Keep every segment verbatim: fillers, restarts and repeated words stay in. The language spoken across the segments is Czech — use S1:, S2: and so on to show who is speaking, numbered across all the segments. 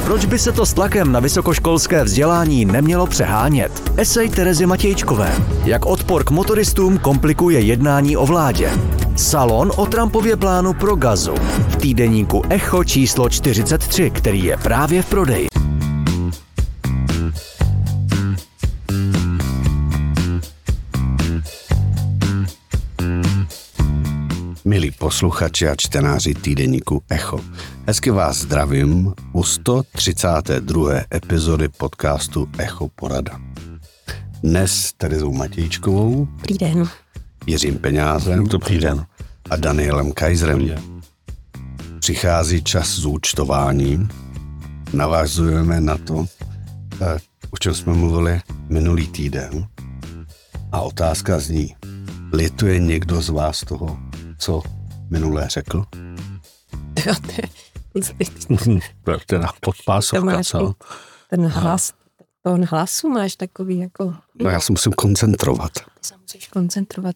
S1: Proč by se to s tlakem na vysokoškolské vzdělání nemělo přehánět? Esej Terezy Matějčkové. Jak odpor k motoristům komplikuje jednání o vládě. Salon o Trumpově plánu pro Gazu. V týdeníku Echo číslo čtyřicet tři, který je právě v prodeji.
S2: Milí posluchači a čtenáři týdeníku Echo, hezky vás zdravím u sto třicáté druhé epizody podcastu Echo Porada. Dnes s Terezou Matějčkovou,
S3: Dobrý den.
S2: Jiřím Peňázem,
S4: Dobrý den,
S2: a Danielem Kaiserem. Přichází čas zúčtování. Navazujeme na to, o čem jsme mluvili minulý týden. A otázka zní, lituje někdo z vás toho, co minulé řekl?
S4: ten podpásovka, co?
S3: Ten hlas, ten hlasu máš takový jako...
S2: No já se musím koncentrovat.
S3: Ty se musíš koncentrovat.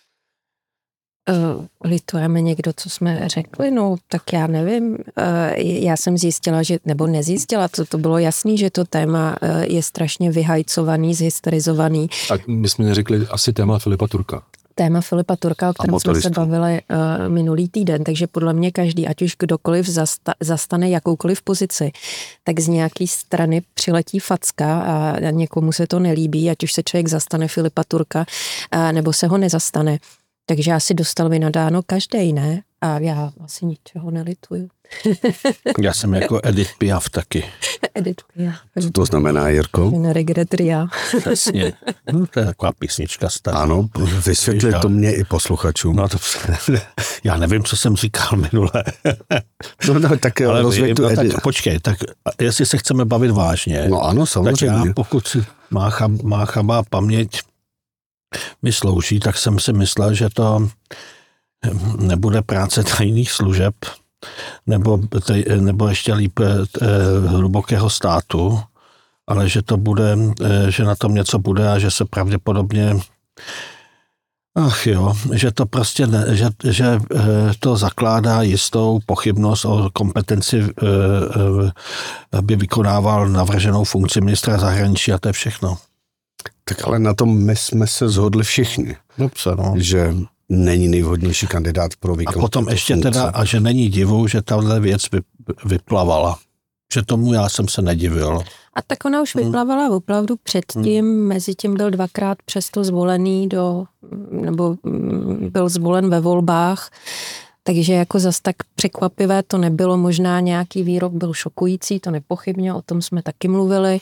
S3: Uh, litujeme někdo, co jsme řekli? No, tak já nevím. Uh, já jsem zjistila, že, nebo nezjistila, to, to bylo jasný, že to téma uh, je strašně vyhajcovaný, zhysterizovaný.
S4: A my jsme neřekli asi téma Filipa Turka.
S3: Téma Filipa Turka, o kterém jsme se bavili uh, minulý týden, takže podle mě každý, ať už kdokoliv zasta, zastane jakoukoliv pozici, tak z nějaký strany přiletí facka a někomu se to nelíbí, ať už se člověk zastane Filipa Turka, uh, nebo se ho nezastane. Takže asi dostal vynadáno každej, ne? A já asi ničeho nelituju.
S4: Já jsem jako Edith Piaf taky.
S3: Edith Piaf.
S2: Co to znamená, Jirko?
S3: Ne regret ria.
S4: Přesně. No, to je taková písnička stará.
S2: Ano, vysvětli to mě i posluchačům.
S4: No to, já nevím, co jsem říkal minule.
S2: No, no tak
S4: ale
S2: rozvěď tu
S4: no,
S2: Edith.
S4: tak počkej, tak jestli se chceme bavit vážně,
S2: no ano, samozřejmě.
S4: tak já, pokud má, chab, má chabá paměť mi slouží, tak jsem si myslel, že to nebude práce tajných služeb, nebo, nebo ještě líp hlubokého státu, ale že to bude, že na tom něco bude a že se pravděpodobně ach jo, že to prostě ne, že, že to zakládá jistou pochybnost o kompetenci, aby vykonával navrženou funkci ministra zahraničí a to je všechno.
S2: Tak ale na tom my jsme se shodli všichni,
S4: Dobře, no.
S2: že není nejvhodnější kandidát pro výkon.
S4: A potom ještě
S2: funkce.
S4: teda, a že není divu, že tahle věc vy, vyplavala. Že tomu já jsem se nedivil.
S3: A tak ona už vyplavala opravdu předtím, hmm. mezi tím byl dvakrát přesto zvolený do, nebo byl zvolen ve volbách, takže jako zas tak překvapivé to nebylo, možná nějaký výrok byl šokující, to nepochybně, o tom jsme taky mluvili.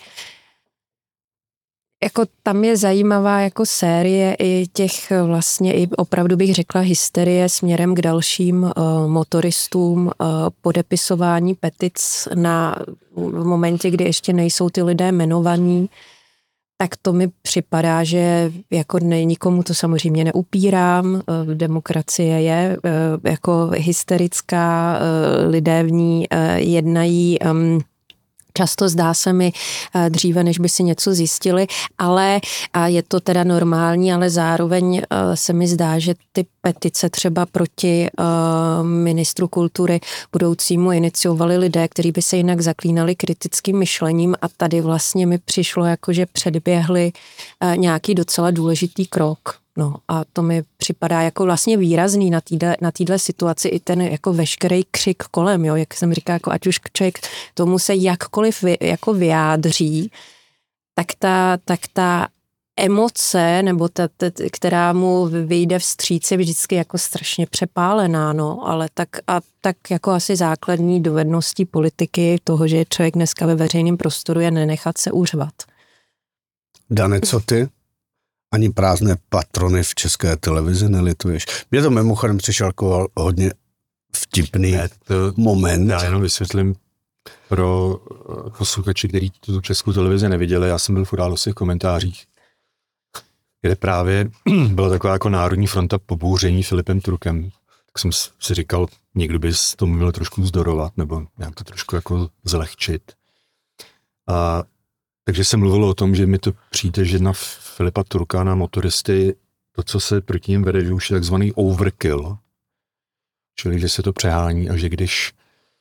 S3: Jako tam je zajímavá jako série i těch vlastně i opravdu bych řekla hysterie směrem k dalším uh, motoristům, uh, podepisování petic na v momentě, kdy ještě nejsou ty lidé jmenovaní, tak to mi připadá, že jako ne, nikomu to samozřejmě neupírám, uh, demokracie je uh, jako hysterická, uh, lidé v ní uh, jednají um, často zdá se mi dříve, než by si něco zjistili, ale je to teda normální, ale zároveň se mi zdá, že ty petice třeba proti ministru kultury budoucímu iniciovali lidé, kteří by se jinak zaklínali kritickým myšlením a tady vlastně mi přišlo jako, že předběhli nějaký docela důležitý krok. No a to mi připadá jako vlastně výrazný na této na této situaci i ten jako veškerý křik kolem, jo, jak jsem říkala, jako ať už člověk tomu se jakkoliv vy, jako vyjádří, tak ta, tak ta emoce, nebo ta, ta, která mu vyjde vstříc, je vždycky jako strašně přepálená, no, ale tak a tak jako asi základní dovedností politiky toho, že je člověk dneska ve veřejném prostoru, je nenechat se uřvat.
S2: Dane, co ty? Ani prázdné patrony v České televizi nelituješ. Mně to mimochodem přišel jako hodně vtipný ne, to, moment.
S5: Já jenom vysvětlím pro posluchači, kteří tu Českou televizi neviděli. Já jsem byl v Událostech komentářích, kde právě byla taková jako Národní fronta pobouření Filipem Turkem. Tak jsem si říkal, někdo by to měl trošku vzdorovat, nebo nějak to trošku jako zlehčit. A takže se mluvilo o tom, že mi to přijde, že na Filipa Turka, na motoristy, to, co se proti ním vede, že už je takzvaný overkill, čili že se to přehání a že když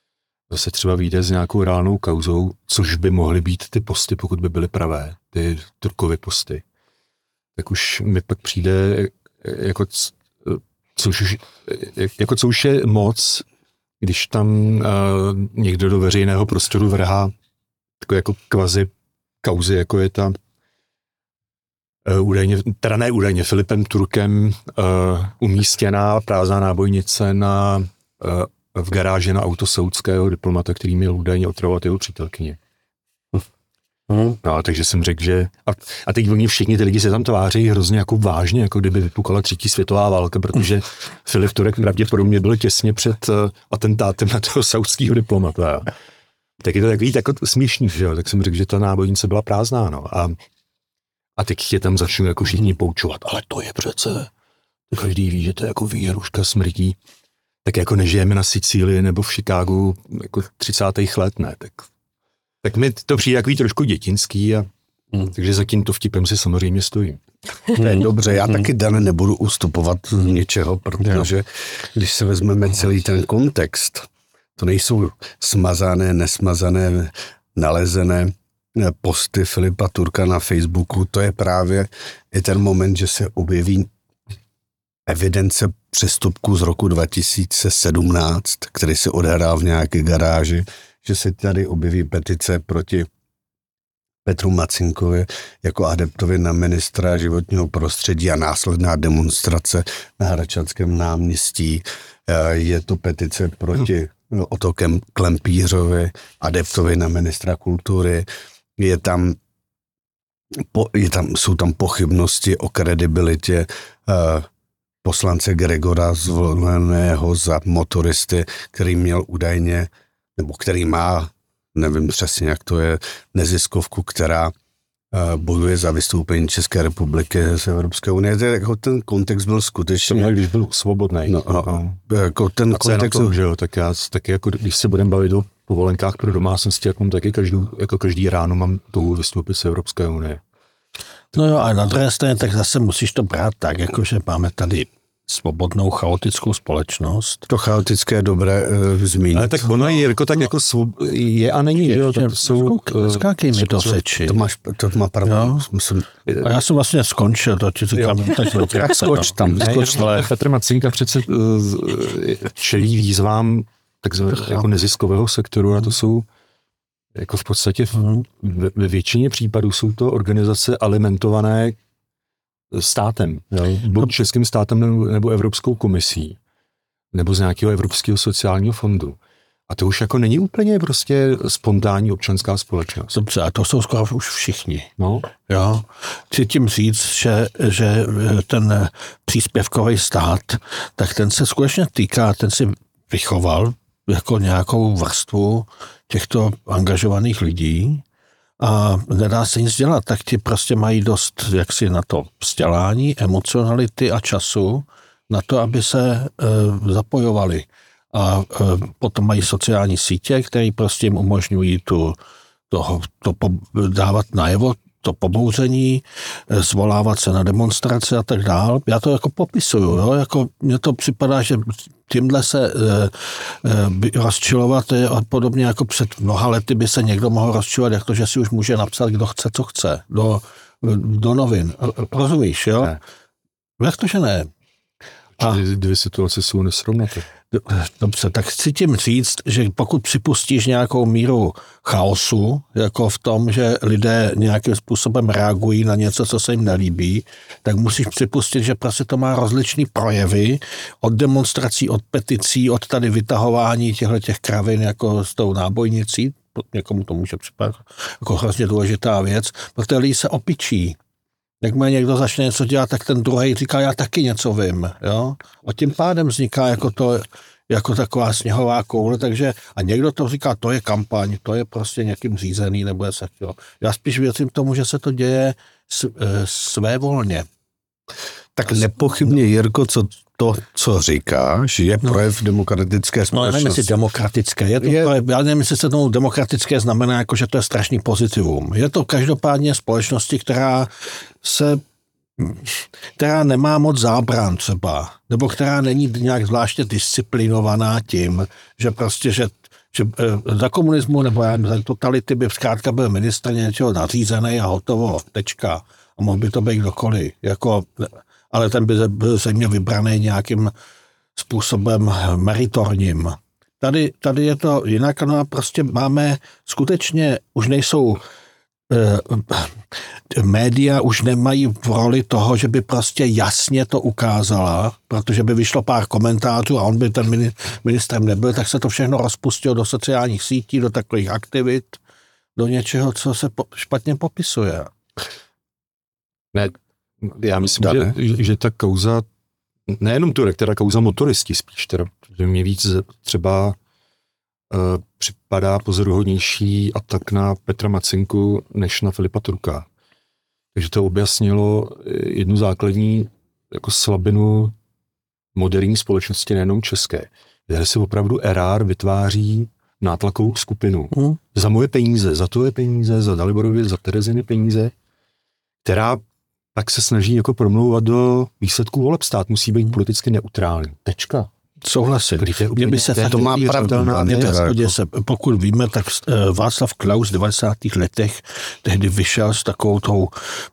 S5: zase třeba vyjde s nějakou reálnou kauzou, což by mohly být ty posty, pokud by byly pravé, ty Turkovy posty. Tak už mi pak přijde, jako, co už, jako co už je moc, když tam uh, někdo do veřejného prostoru vrhá takové jako kvazi kauzy, jako je ta uh, údajně, teda ne údajně, Filipem Turkem uh, umístěná prázdná nábojnice na, uh, v garáži na auto saúdského diplomata, který měl údajně otravovat jeho přítelkyně. Hmm. No, takže jsem řekl, že... A, a teď oni všichni ty lidi se tam tváří hrozně jako vážně, jako kdyby vypukala třetí světová válka, protože Filip Turek pravděpodobně byl těsně před uh, atentátem na toho saúdského diplomata. Tak je to takový jako směšný, že jo? Tak jsem řekl, že ta nábojnice byla prázdná, no. A, a teď je tam začnou jako všichni poučovat, ale to je přece... Každý ví, že to je jako výhruška smrtí. Tak jako nežijeme na Sicílii nebo v Chicagu jako třicátých let, ne, tak... Tak mi to přijde takový trošku dětinský, a, hmm. takže za tímto vtipem si samozřejmě stojím.
S2: To je dobře, já taky, Dane, nebudu ustupovat z něčeho, protože když se vezmeme celý ten kontext, to nejsou smazané, nesmazané, nalezené posty Filipa Turka na Facebooku, to je právě i ten moment, že se objeví evidence přestupků z roku dva tisíce sedmnáct, který se odehrál v nějaké garáži, že se tady objeví petice proti Petru Macinkovi jako adeptovi na ministra životního prostředí a následná demonstrace na Hradčanském náměstí. Je to petice proti Otto Klempířovi, adeptovi na ministra kultury. Je tam, je tam, jsou tam pochybnosti o kredibilitě poslance Gregora zvoleného za motoristy, který měl údajně nebo který má, nevím přesně, jak to je, neziskovku, která uh, bojuje za vystoupení České republiky z Evropské unie. Jako ten kontext byl skutečně...
S5: To měl, když byl svobodný.
S2: No, no, jako ten
S5: a
S2: kontext...
S5: Tom, že jo, tak já taky, jako, když se budeme bavit o povolenkách pro domácnosti, jak mám taky každý, jako každý ráno mám touhu vystoupit z Evropské unie.
S4: No jo, a na druhé straně, tak zase musíš to brát tak, jakože máme tady svobodnou, chaotickou společnost.
S2: To chaotické je dobré uh, zmínit.
S5: Ale tak ono je, Jirko, tak jako svob... je a není, že jo? To jsou...
S4: Skákej mi do řeči.
S2: To máš, to má pravdu. Musím...
S4: A já jsem vlastně skončil, to ti říkám.
S2: Tak skoč tam.
S5: Ne,
S2: skoč
S5: ale Petr Macinka přece čelí výzvám takzvaného jako neziskového sektoru a to jsou jako v podstatě ve, ve většině případů jsou to organizace alimentované státem, jo? Buď českým státem nebo, nebo Evropskou komisí, nebo z nějakého Evropského sociálního fondu. A to už jako není úplně prostě spontánní občanská společnost.
S4: Dobře, a to jsou skoro už všichni.
S5: No.
S4: Jo. Chci tím říct, že, že ten příspěvkový stát, tak ten se skutečně týká, ten si vychoval jako nějakou vrstvu těchto angažovaných lidí, a nedá se nic dělat, tak ti prostě mají dost jaksi na to vzdělání, emocionality a času na to, aby se e, zapojovali. A e, potom mají sociální sítě, které prostě jim umožňují tu, to, to po, dávat najevo, to pobouření, e, zvolávat se na demonstrace a tak dál. Já to jako popisuju, jo? Jako mně to připadá, že tímhle se e, e, rozčilovat je podobně jako před mnoha lety by se někdo mohl rozčilovat, jak to, že si už může napsat, kdo chce, co chce, do, do novin. Rozumíš, jo? Ne. Jak to, že ne?
S5: A dvě situace jsou nesrovnaté.
S4: Dobře, tak chci tím říct, že pokud připustíš nějakou míru chaosu, jako v tom, že lidé nějakým způsobem reagují na něco, co se jim nelíbí, tak musíš připustit, že prostě to má rozličný projevy od demonstrací, od peticí, od tady vytahování těchto těch kravin jako s tou nábojnicí, někomu to může připadat jako hrozně důležitá věc, protože lidi se opičí. Jakmile někdo začne něco dělat, tak ten druhý říká, já taky něco vím. Jo? A tím pádem vzniká jako to, jako taková sněhová koule, takže a někdo to říká, to je kampaň, to je prostě někým řízený, nebo se chtělo. Já spíš věřím tomu, že se to děje svévolně.
S2: Tak nepochybně, Jirko, co to, co říkáš, je projev no. demokratické společnosti.
S4: No, já nevím, jestli demokratické. Je to je... projev, já nevím, jestli se tomu demokratické znamená, jako, že to je strašný pozitivum. Je to každopádně společnosti, která se která nemá moc zábran třeba, nebo která není nějak zvláště disciplinovaná tím, že prostě, že, že za komunismu nebo já za totality by zkrátka byl ministr něčeho nařízený a hotovo, tečka. A mohl by to být kdokoliv. Jako, ale ten by byl země vybraný nějakým způsobem meritorním. Tady, tady je to jinak, no a prostě máme, skutečně už nejsou eh, média už nemají v roli toho, že by prostě jasně to ukázala, protože by vyšlo pár komentářů a on by ten ministrem nebyl, tak se to všechno rozpustilo do sociálních sítí, do takových aktivit, do něčeho, co se po, špatně popisuje.
S5: Ne, já myslím, že, že ta kauza, nejenom Turek, teda kauza motoristi spíš, teda, že mě víc třeba uh, připadá pozoruhodnější atak na Petra Macinku, než na Filipa Turka. Takže to objasnilo jednu základní jako slabinu moderní společnosti, nejenom české. Kde se opravdu Erár vytváří nátlakovou skupinu. Hmm. Za moje peníze, za tvoje peníze, za Daliborovy, za Tereziny peníze, která tak se snaží jako promlouvat do výsledků voleb. Stát musí být politicky neutrální. Tečka.
S4: Souhlasím. Mě by se
S2: to má pravda.
S4: Se, pokud víme, tak Václav Klaus v devadesátých letech tehdy vyšel s takovou tou,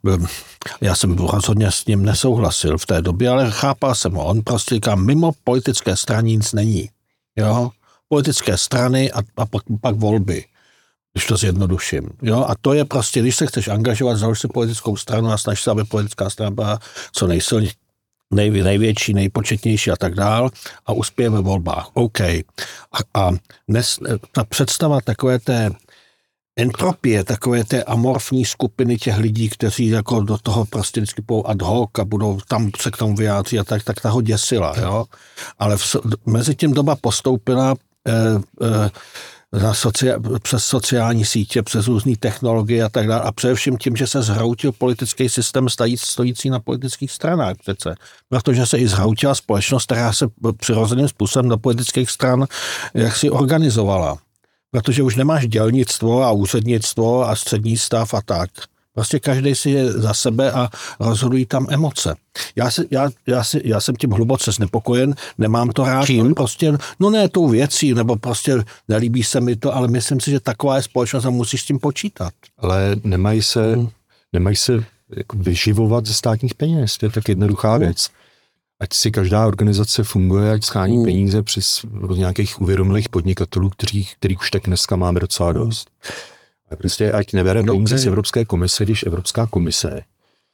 S4: já jsem rozhodně s ním nesouhlasil v té době, ale chápal jsem ho. On prostě říká, mimo politické strany nic není. Jo? Politické strany a, a pak, pak volby. Když to zjednoduším. Jo? A to je prostě, když se chceš angažovat, založ si politickou stranu a snaž se, aby politická strana byla co nejsilnější, nej, největší, nejpočetnější a tak dál a uspěje ve volbách. OK. A, a dnes ta představa takové té entropie, takové té amorfní skupiny těch lidí, kteří jako do toho prostě vždycky budou ad hoc a budou tam se k tomu vyjádřit a tak, tak ta ho děsila. Jo? Ale v, mezi tím doba postoupila eh, eh, Na socia- přes sociální sítě, přes různé technologie a tak dále. A především tím, že se zhroutil politický systém stojící na politických stranách přece. Protože se i zhroutila společnost, která se přirozeným způsobem do politických stran jak si organizovala. Protože už nemáš dělnictvo a úřednictvo a střední stav a tak. Prostě každý si je za sebe a rozhodují tam emoce. Já, si, já, já, si, já jsem tím hluboce znepokojen, nemám to rád.
S2: Čím?
S4: Prostě, no ne tou věcí, nebo prostě nelíbí se mi to, ale myslím si, že taková je společnost a musíš s tím počítat.
S5: Ale nemají se, hmm. nemají se jako vyživovat ze státních peněz, to je tak jednoduchá hmm. věc. Ať si každá organizace funguje, ať schání hmm. peníze přes nějakých uvědomilých podnikatelů, kterých, kterých už tak dneska máme docela dost. Prostě ať nebere peníze z Evropské komise, když Evropská komise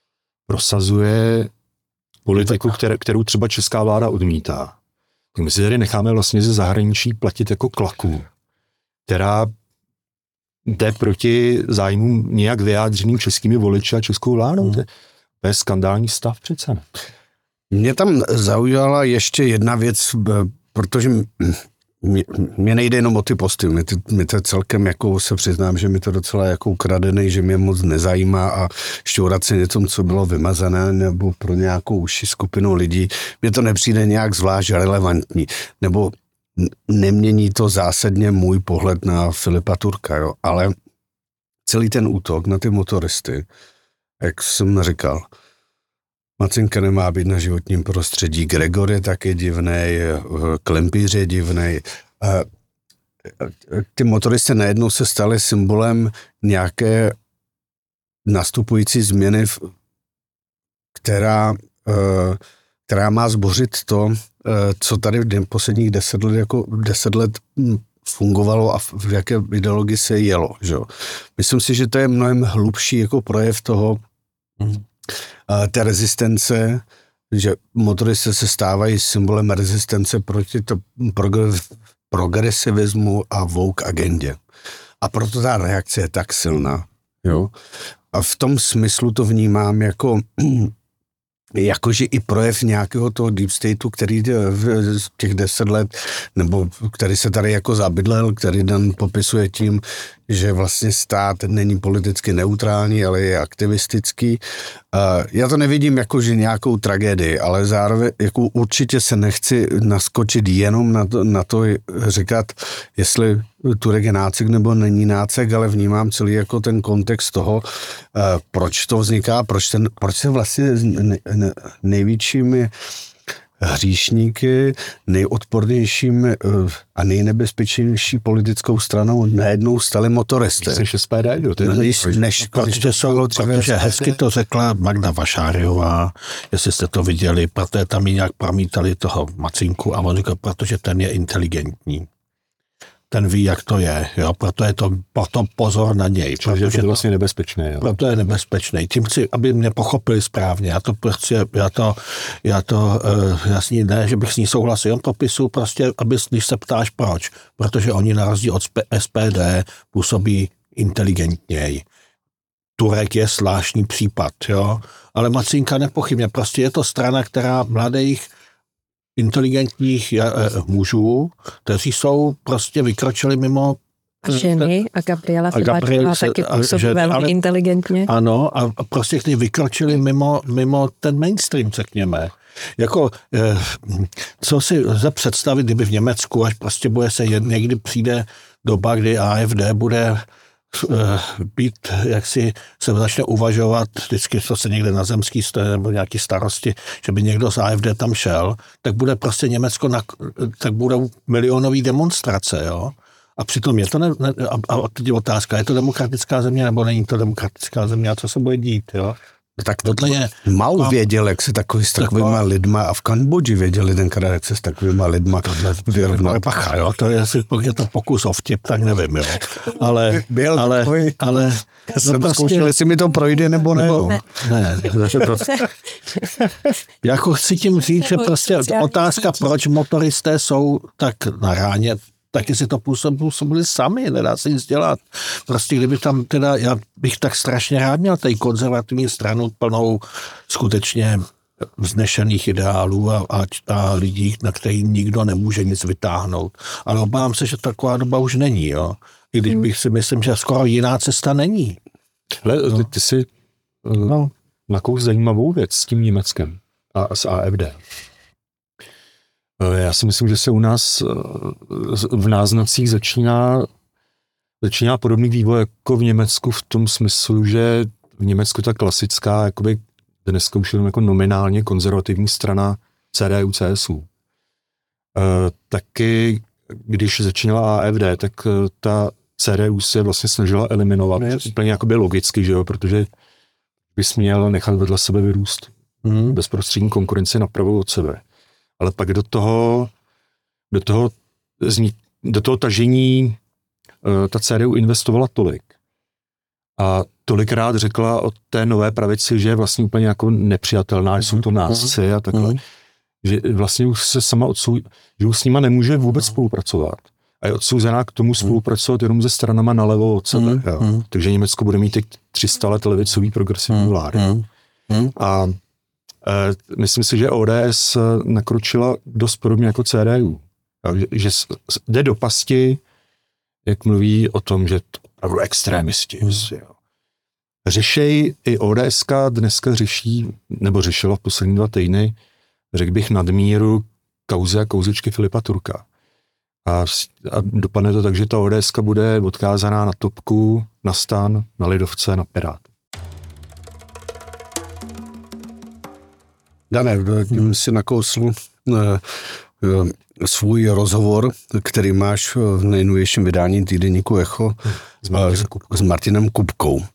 S5: prosazuje politiku, které, kterou třeba česká vláda odmítá. Tak my si tady necháme vlastně ze zahraničí platit jako klaku, která jde proti zájmům nějak vyjádřeným českými voliči a českou vládou. Hmm. To je skandální stav přece.
S2: Mě tam zaujala ještě jedna věc, protože Mě, mě nejde jenom o ty posty, mě to, mě to celkem, jako se přiznám, že mi to docela jako ukradený, že mě moc nezajímá a šťourat se nětom, co bylo vymazané, nebo pro nějakou užší skupinu lidí, mně to nepřijde nějak zvlášť relevantní, nebo nemění to zásadně můj pohled na Filipa Turka, jo, ale celý ten útok na ty motoristy, jak jsem říkal, Macinka nemá být na životním prostředí, Gregor je taky divnej, Klempíř je divnej. Ty motoristy najednou se staly symbolem nějaké nastupující změny, která, která má zbořit to, co tady v posledních deset let, jako deset let fungovalo a v jaké ideologii se jelo. Že? Myslím si, že to je mnohem hlubší jako projev toho, hmm. té rezistence, že motoristy se stávají symbolem rezistence proti to progresivismu a woke agendě. A proto ta reakce je tak silná. Jo? A v tom smyslu to vnímám jako, jakože i projev nějakého toho deep stateu, který v těch deset let, nebo který se tady jako zabydlel, který Dan popisuje tím, že vlastně stát není politicky neutrální, ale je aktivistický. Já to nevidím jako, že nějakou tragédii, ale zároveň jako určitě se nechci naskočit jenom na to, na to říkat, jestli Turek je nácek nebo není nácek, ale vnímám celý jako ten kontext toho, proč to vzniká, proč, ten, proč se vlastně největšími hříšníky, nejodpornějším a nejnebezpečnější politickou stranou najednou stali motoristy.
S5: Než S P D, jo, to je
S2: než, než,
S4: protože, jsou, protože hezky to řekla Magda Vašáriová, jestli jste to viděli, protože tam ji nějak promítali toho Macinku a on říkal, protože ten je inteligentní. Ten ví, jak to je, jo, proto je to, proto pozor na něj.
S5: Protože je to vlastně nebezpečné, jo.
S4: Proto je nebezpečný. Tím chci, aby mě pochopili správně. Já to prostě, já to, já to, uh, jasně ne, že bych s ní souhlasil, jen popisu prostě, aby, když se ptáš proč. Protože oni na rozdíl od S P D působí inteligentněji. Turek je zvláštní případ, jo, ale Macinka nepochybně. Prostě je to strana, která mladých inteligentních mužů, kteří jsou prostě vykročili mimo
S3: a ženy a Gabriela
S4: Gabriel
S3: taky působí velmi ale, inteligentně.
S4: Ano, a prostě kteří vykročili mimo, mimo ten mainstream, řekněme. Jako, co si lze představit, kdyby v Německu, až prostě bude se někdy přijde doba, kdy A F D bude být, jak si se začne uvažovat, vždycky to se někde na zemský stoje nebo nějaký starosti, že by někdo z A F D tam šel, tak bude prostě Německo, na, tak budou milionový demonstrace, jo. A přitom je to, ne, ne, a, a teď je otázka, je to demokratická země nebo není to demokratická země a co se bude dít, jo.
S2: Tak tohle je... Málo no, věděl, jak se takový s takovýma taková, lidma a v Kambodži věděli tenkrát, jak se s takovýma lidma vyrovnat.
S4: Pacha, jo, to je, jestli je to pokus o vtip, tak nevím, jo. Ale,
S2: Byl
S4: ale,
S2: takový,
S4: ale...
S2: Já no jsem prostě, zkoušel, jestli mi to projde, nebo ne. Nebo,
S4: ne, ne, to, jako chci tím říct, že prostě otázka, proč motoristé jsou tak na ráně, taky si to působili sami, nedá se nic dělat. Prostě kdyby tam teda, já bych tak strašně rád měl tady konzervativní stranu plnou skutečně vznešených ideálů a, a, a lidí, na který nikdo nemůže nic vytáhnout. Ale obávám se, že taková doba už není, jo. I když bych si myslím, že skoro jiná cesta není.
S5: Ale ty, ty si no. nakous zajímavou věc s tím Německem a s A F D. Já si myslím, že se u nás v náznacích začíná, začíná podobný vývoj jako v Německu v tom smyslu, že v Německu ta klasická, jakoby dneska už jako nominálně konzervativní strana C D U C S U. E, taky, když začínala A F D, tak ta C D U se vlastně snažila eliminovat. Yes. Úplně jakoby logicky, že jo, protože bys měl nechat vedle sebe vyrůst mm. bezprostřední konkurenci napravo od sebe. Ale pak do toho, do toho, do toho tažení ta C D U investovala tolik. A tolikrát řekla o té nové pravici, že je vlastně úplně jako nepřijatelná, že jsou to nácci a takhle. Že vlastně už se sama odsou, že už s nima nemůže vůbec spolupracovat. A je odsouzená k tomu spolupracovat jenom se stranama nalevo od sebe. Mm. Takže Německo bude mít teď tři sta let levicový progresivní
S4: mm.
S5: vlády. Mm. A e, myslím si, že O D S nakročila dost podobně jako C D U. Že, že jde do pasti, jak mluví o tom, že to opravdu extrémisti. Mm. Řešej i ODSka dneska řeší, nebo řešila v poslední dva týdny, řekl bych nadmíru kauzy a kouzičky Filipa Turka. A, a dopadne to tak, že ta ODSka bude odkázaná na Topku, na STAN, na Lidovce, na Pirát.
S2: Dané, tím si nakousl svůj rozhovor, který máš v nejnovějším vydání týdeníku Echo s Martinem, s Martinem Kupkou. Uh,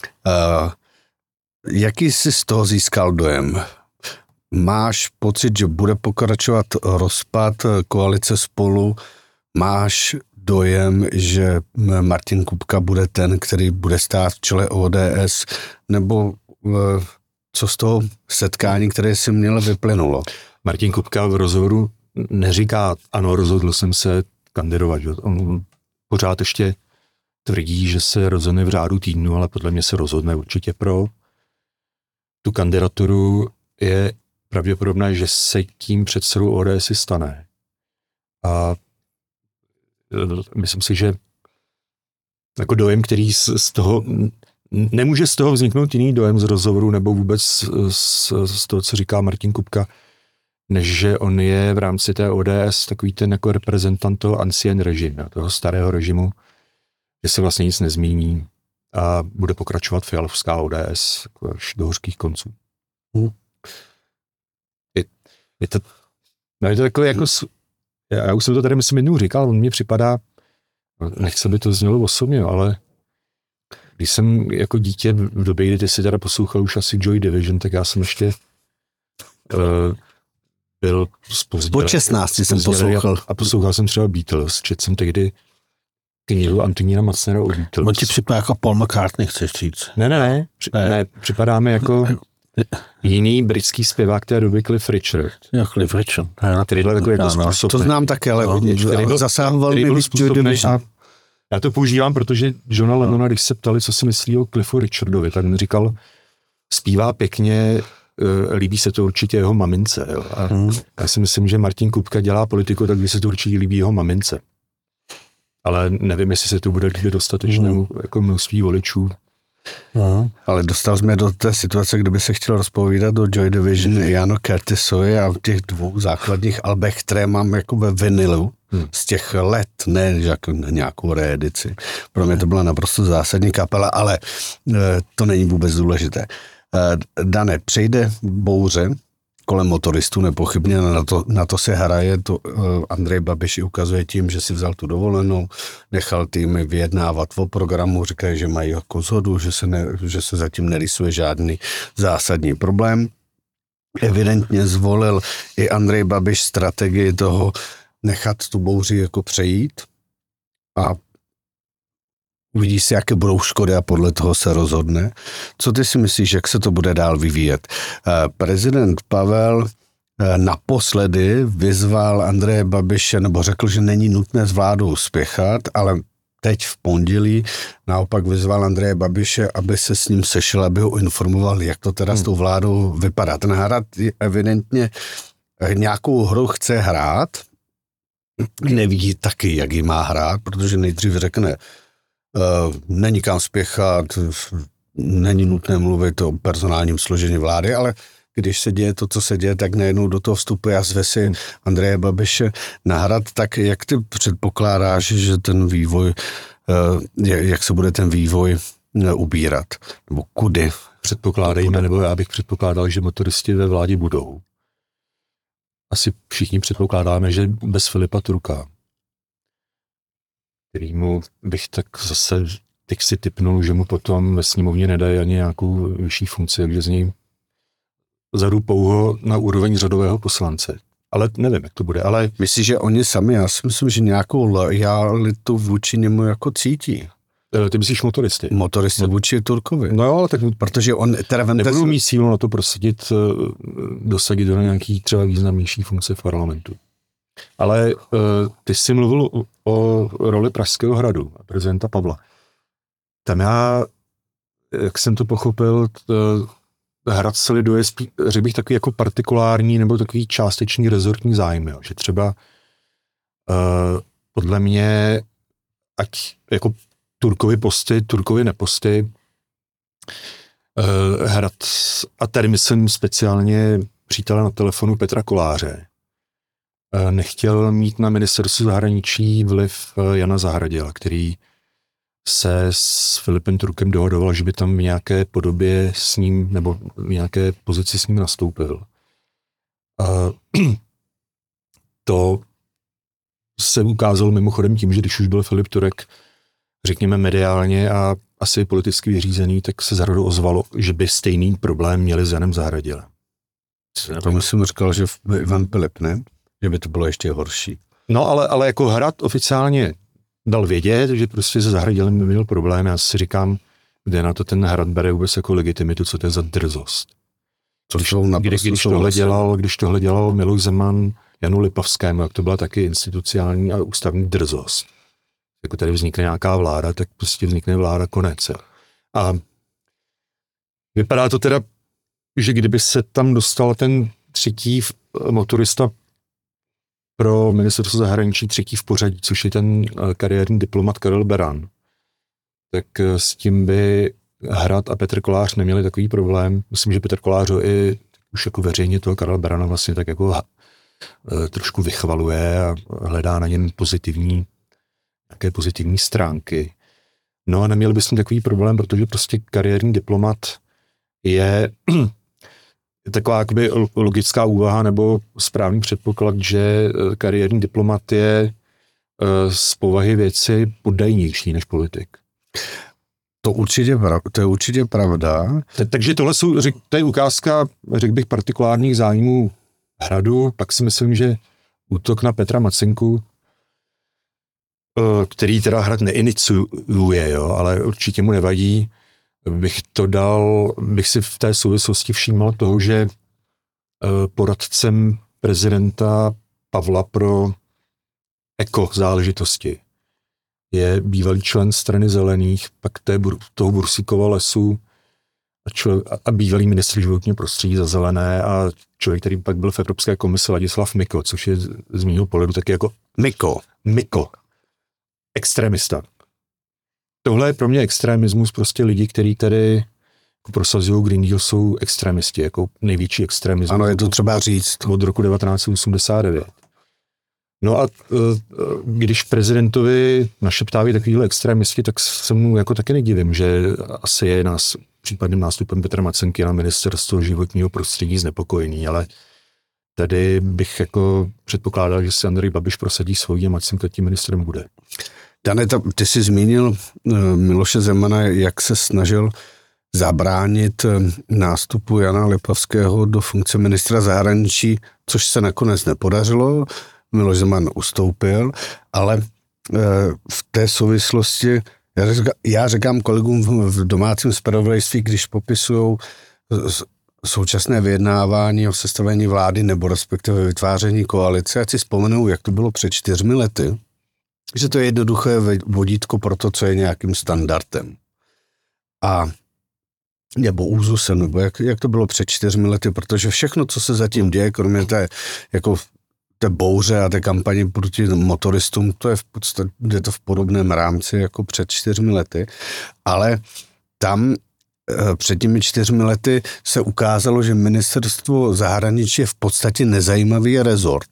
S2: jaký jsi z toho získal dojem? Máš pocit, že bude pokračovat rozpad koalice Spolu? Máš dojem, že Martin Kupka bude ten, který bude stát v čele O D S? Nebo uh, co z toho setkání, které jsi měl, vyplynulo?
S5: Martin Kupka v rozhovoru neříká, ano, rozhodl jsem se kandidovat. On pořád ještě tvrdí, že se rozhodne v řádu týdnu, ale podle mě se rozhodne určitě pro. Tu kandidaturu je pravděpodobné, že se tím předsedou O D S stane. A myslím si, že jako dojem, který z, z toho, nemůže z toho vzniknout jiný dojem z rozhovoru nebo vůbec z, z toho, co říká Martin Kupka, než že on je v rámci té O D S takový ten jako reprezentant toho ancien režim, toho starého režimu, že se vlastně nic nezmíní a bude pokračovat fialovská O D S až do hořkých konců. Hmm. Je, je to No je to takové jako, já už jsem to tady myslím jednou říkal, on mi připadá, nechci, by to znělo osobně, ale když jsem jako dítě v době, kdy ty si teda poslouchal už asi Joy Division, tak já jsem ještě uh, byl
S2: po šestnácti jsem poslouchal.
S5: A, a poslouchal jsem třeba Beatles, četl jsem tehdy knihu Antonína Macnera o Beatles.
S4: On ti připadá jako Paul McCartney, chceš říct?
S5: Ne, ne, ne, při, ne. ne připadáme jako jiný britský zpěvák té doby Cliff Richard.
S4: Jo, Cliff Richard.
S5: Který byl takový jako způsobný.
S2: To znám také, ale
S5: no,
S2: zasáhoval mi víc Joy Division.
S5: Já to používám, protože Johna Lennona, když se ptali, co si myslí o Cliffu Richardovi, tak on říkal, zpívá pěkně, líbí se to určitě jeho mamince. Jo. A hmm. já si myslím, že Martin Kupka dělá politiku, tak by se to určitě líbí jeho mamince. Ale nevím, jestli se to bude líbit dostatečnému hmm. jako množství voličů.
S2: Aha. Ale dostal jsme do té situace, kdyby se chtěl rozpovídat o Joy Division Jano Curtisovi a v těch dvou základních albech, které mám jako ve vinilu hmm. z těch let, ne jako nějakou reedici. Pro mě to byla naprosto zásadní kapela, ale e, to není vůbec důležité. E, Dane, přejde bouře kolem motoristů nepochybně, na to, na to se hraje, to uh, Andrej Babiš ukazuje tím, že si vzal tu dovolenou, nechal týmy vyjednávat o programu, říkají, že mají jako shodu, že se, ne, že se zatím nerysuje žádný zásadní problém. Evidentně zvolil i Andrej Babiš strategii toho nechat tu bouři jako přejít a uvidí si, jaké budou škody a podle toho se rozhodne. Co ty si myslíš, jak se to bude dál vyvíjet? Prezident Pavel naposledy vyzval Andreje Babiše, nebo řekl, že není nutné s vládou spěchat, ale teď v pondělí naopak vyzval Andreje Babiše, aby se s ním sešel, aby ho informoval, jak to teda hmm. s tou vládou vypadá. Ten Hrad evidentně nějakou hru chce hrát, neví taky, jak ji má hrát, protože nejdřív řekne, Uh, není kam spěchat, není nutné mluvit o personálním složení vlády, ale když se děje to, co se děje, tak najednou do toho vstupuje a zve si Andreje Babiše na Hrad, tak jak ty předpokládáš, že ten vývoj, uh, jak se bude ten vývoj ubírat, nebo kudy?
S5: Předpokládejme, nebo já bych předpokládal, že motoristi ve vládě budou. Asi všichni předpokládáme, že bez Filipa Turka, kterýmu bych tak zase teď si tipnul, že mu potom ve sněmovně nedají ani nějakou vyšší funkci, takže z něj zadu pouho na úroveň řadového poslance. Ale nevím, jak to bude. Ale
S2: myslíš, že oni sami, já si myslím, že nějakou lojalitu vůči němu jako cítí.
S5: Ty myslíš motoristy?
S2: Motoristy vůči Turkovi.
S5: No jo, ale tak
S2: protože on teda vemte
S5: nebudou mít sílu na to prosadit, dosadit do nějaký třeba významnější funkce v parlamentu. Ale uh, ty jsi mluvil o, o roli Pražského hradu, prezidenta Pavla. Tam já, jak jsem to pochopil, t, Hrad se liduje, řekl bych, takový jako partikulární nebo takový částečný rezortní zájmy. Že třeba uh, podle mě, ať jako Turkovi posty, Turkovi neposty, uh, Hrad, a tady myslím speciálně přítele na telefonu Petra Koláře, nechtěl mít na ministerstvu zahraničí vliv Jana Zahradila, který se s Filipem Turkem dohodoval, že by tam v nějaké podobě s ním, nebo v nějaké pozici s ním nastoupil. A to se ukázalo mimochodem tím, že když už byl Filip Turek, řekněme mediálně a asi politicky vyřízený, tak se Zahradu ozvalo, že by stejný problém měli s Janem Zahradilem.
S2: To myslím říkal, že Ivan Pilip, ne? Že by to bylo ještě horší.
S5: No, ale, ale jako Hrad oficiálně dal vědět, že prostě se Zahradilem měl problém. Já si říkám, kde na to ten Hrad bere vůbec jako legitimitu, co to je za drzost. Když, když, když, tohle dělal, když tohle dělal Miloš Zeman Janu Lipavskému, jak to byla taky institucionální a ústavní drzost. Jako tady vznikne nějaká vláda, tak prostě vznikne vláda, konec. A vypadá to teda, že kdyby se tam dostal ten třetí motorista pro ministerstvo zahraničí, třetí v pořadí, což je ten kariérní diplomat Karel Beran, tak s tím by Hrad a Petr Kolář neměli takový problém. Myslím, že Petr Kolář ho i už jako veřejně toho Karla Berana vlastně tak jako trošku vychvaluje a hledá na něm pozitivní, nějaké pozitivní stránky. No a neměl by s tím takový problém, protože prostě kariérní diplomat je taková jakoby logická úvaha nebo správný předpoklad, že kariérní diplomat je z povahy věci poddajnější než politik.
S2: To, určitě, to je určitě pravda.
S5: Takže tohle jsou, to je ukázka, řekl bych, partikulárních zájmů Hradu. Pak si myslím, že útok na Petra Macynku, který teda Hrad neiniciuje, jo, ale určitě mu nevadí, bych to dal, bych si v té souvislosti všímal toho, že poradcem prezidenta Pavla pro eko záležitosti je bývalý člen Strany zelených, pak té, toho Bursíkova lesu a, člo, a bývalý ministr životního prostředí za zelené a člověk, který pak byl v Evropské komisi, Ladislav Miko, což je z mýho pohledu taky jako
S2: Miko.
S5: Miko. Extremista. Tohle je pro mě extremismus, prostě lidi, kteří tady jako prosazují Green Deal, jsou extremisti, jako největší extremismus.
S2: Ano, je to třeba říct.
S5: Od roku devatenáct set osmdesát devět. No a když prezidentovi našeptávají takovýhle extrémisti, tak se mu jako taky nedivím, že asi je nás případným nástupem Petra Macynky na ministerstvo životního prostředí znepokojený, ale tady bych jako předpokládal, že si Andrej Babiš prosadí svojí a Macynka tím ministrem bude.
S2: Dane, ty jsi zmínil Miloše Zemana, jak se snažil zabránit nástupu Jana Lipavského do funkce ministra zahraničí, což se nakonec nepodařilo. Miloš Zeman ustoupil, ale v té souvislosti, já říkám, já říkám kolegům v domácím zpravodajství, když popisují současné vyjednávání o sestavení vlády nebo respektive vytváření koalice, ať si vzpomenou, jak to bylo před čtyřmi lety, že to je jednoduché vodítko pro to, co je nějakým standardem. A nebo úzusem, nebo jak, jak to bylo před čtyřmi lety, protože všechno, co se zatím děje, kromě té, jako té bouře a té kampaně proti motoristům, to je v podstatě, je to v podobném rámci jako před čtyřmi lety, ale tam před těmi čtyřmi lety se ukázalo, že ministerstvo zahraničí je v podstatě nezajímavý rezort.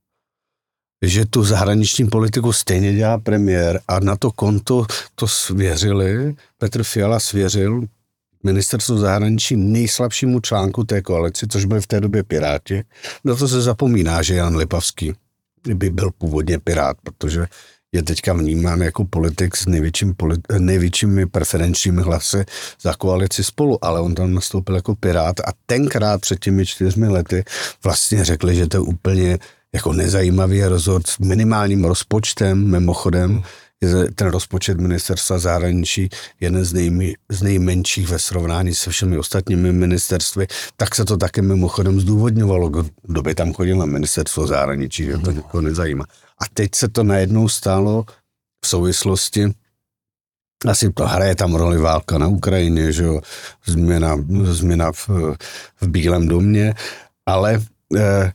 S2: Že tu zahraniční politiku stejně dělá premiér a na to konto to svěřili, Petr Fiala svěřil ministerstvo zahraničí nejslabšímu článku té koalici, což byli v té době Piráti. Na to se zapomíná, že Jan Lipavský by byl původně Pirát, protože je teďka vnímán jako politik s největším politi- největšími preferenčními hlasy za koalici Spolu, ale on tam nastoupil jako Pirát a tenkrát před těmi čtyřmi lety vlastně řekli, že to je úplně jako nezajímavý rezort s minimálním rozpočtem, mimochodem, je ten rozpočet ministerstva zahraničí jeden z, nejmi, z nejmenších ve srovnání se všemi ostatními ministerstvy, tak se to také mimochodem zdůvodňovalo, kdo by tam chodil na ministerstvo zahraničí, že to někoho nezajímá. A teď se to najednou stálo v souvislosti, asi to hraje tam roli válka na Ukrajině, že jo, změna, změna v, v Bílém domě, ale eh,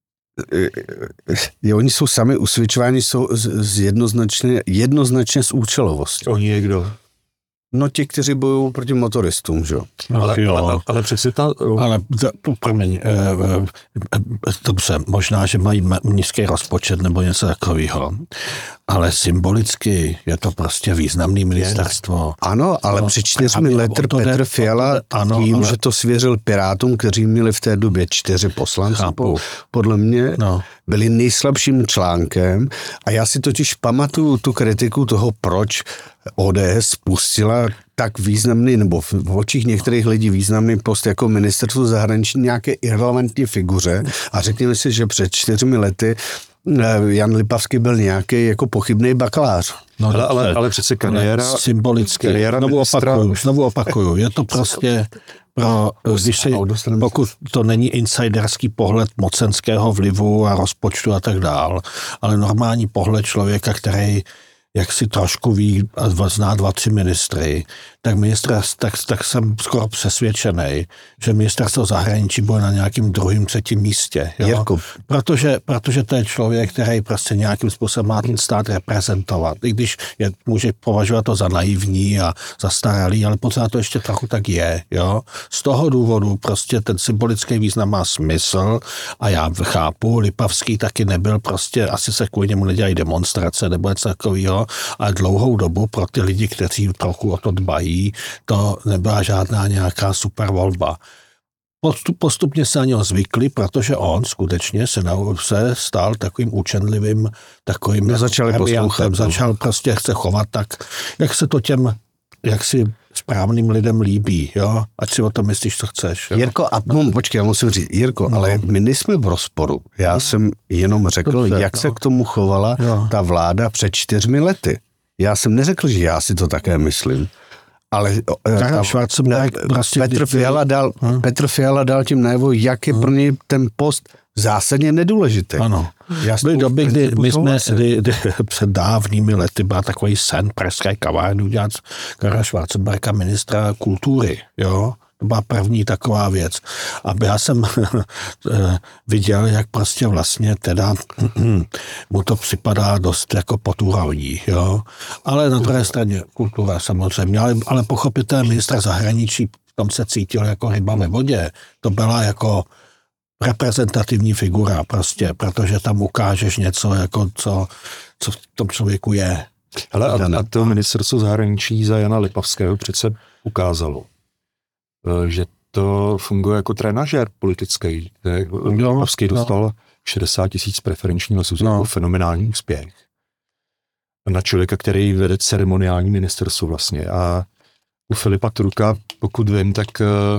S2: Je, oni jsou sami usvědčováni jsou z, z jednoznačně, jednoznačně z účelovosti.
S5: Oni je kdo?
S2: No ti, kteří bojují proti motoristům, že
S4: no,
S5: ale,
S4: jo.
S5: Ale, ale přeci ta...
S4: Ale to, promiň, eh, eh, dobře, možná, že mají nízký rozpočet nebo něco takového, ale symbolicky je to prostě významný ministerstvo.
S2: Ano, ale no, před čtyřmi lety Petr Fiala
S4: ano,
S2: tím,
S4: ale...
S2: že to svěřil Pirátům, kteří měli v té době čtyři poslance, po, podle mě no. byli nejslabším článkem a já si totiž pamatuju tu kritiku toho, proč O D S spustila tak významný, nebo v očích některých lidí významný post jako ministerstvo zahraničí nějaké irrelevantní figuře a řekněme si, že před čtyřmi lety Jan Lipavský byl nějaký jako pochybný bakalář.
S5: No, ale, ale, ale přece kariéra...
S4: Symbolicky. Kariéra znovu, opakuju, znovu opakuju. Je to prostě pro... Když se, pokud to není insiderský pohled mocenského vlivu a rozpočtu a tak dál, ale normální pohled člověka, který jak si trošku ví a zná dva, tři ministry, tak, ministr, tak, tak jsem skoro přesvědčený, že ministerstvo zahraničí bude na nějakým druhým, třetím místě. Jo? Protože, protože to je člověk, který prostě nějakým způsobem má ten stát reprezentovat. I když je, může považovat to za naivní a zastaralý, ale pořád to ještě trochu tak je. Jo? Z toho důvodu prostě ten symbolický význam má smysl a já chápu, Lipavský taky nebyl prostě, asi se kvůli němu nedělají demonstrace nebo něco takového, ale dlouhou dobu pro ty lidi, kteří trochu o to dbají, to nebyla žádná nějaká super volba. Postup, postupně se na něho zvykli, protože on skutečně se, na, se stal takovým učenlivým, takovým
S2: začali poslouchat,
S4: začal prostě se chovat tak, jak se to těm, jak si správným lidem líbí, jo? Ať si o tom myslíš, co chceš. Jo?
S2: Jirko, a no, počkej, já musím říct, Jirko, no. ale my nejsme v rozporu. Já no. jsem jenom řekl, Dobře, jak no. se k tomu chovala no. ta vláda před čtyřmi lety. Já jsem neřekl, že já si to také myslím. Ale ta,
S4: vlastně
S2: Petr, Fiala dal, hmm. Petr Fiala dal tím najevo, jak je hmm. pro něj ten post zásadně nedůležitý.
S4: Ano. Byly doby, kdy my jsme kdy, kdy před dávnými lety byl takový sen pražské kavárny udělat Karla Schwarzenberga ministra kultury. Jo? To byla první taková věc. A já jsem viděl, jak prostě vlastně teda mu to připadá dost jako potůravní, jo. Ale na druhé straně kultura samozřejmě, ale, ale pochopitelně ministra zahraničí v tom se cítil jako ryba ve vodě. To byla jako reprezentativní figura prostě, protože tam ukážeš něco, jako co, co v tom člověku je.
S5: Ale a, a to ministerstvo zahraničí za Jana Lipavského přece ukázalo, že to funguje jako trenažér politický. Lipavský dostal no. šedesát tisíc preferenčních hlasů, no. jako fenomenální úspěch. Na člověka, který vede ceremoniální ministerstvo vlastně. A u Filipa Turka, pokud vím, tak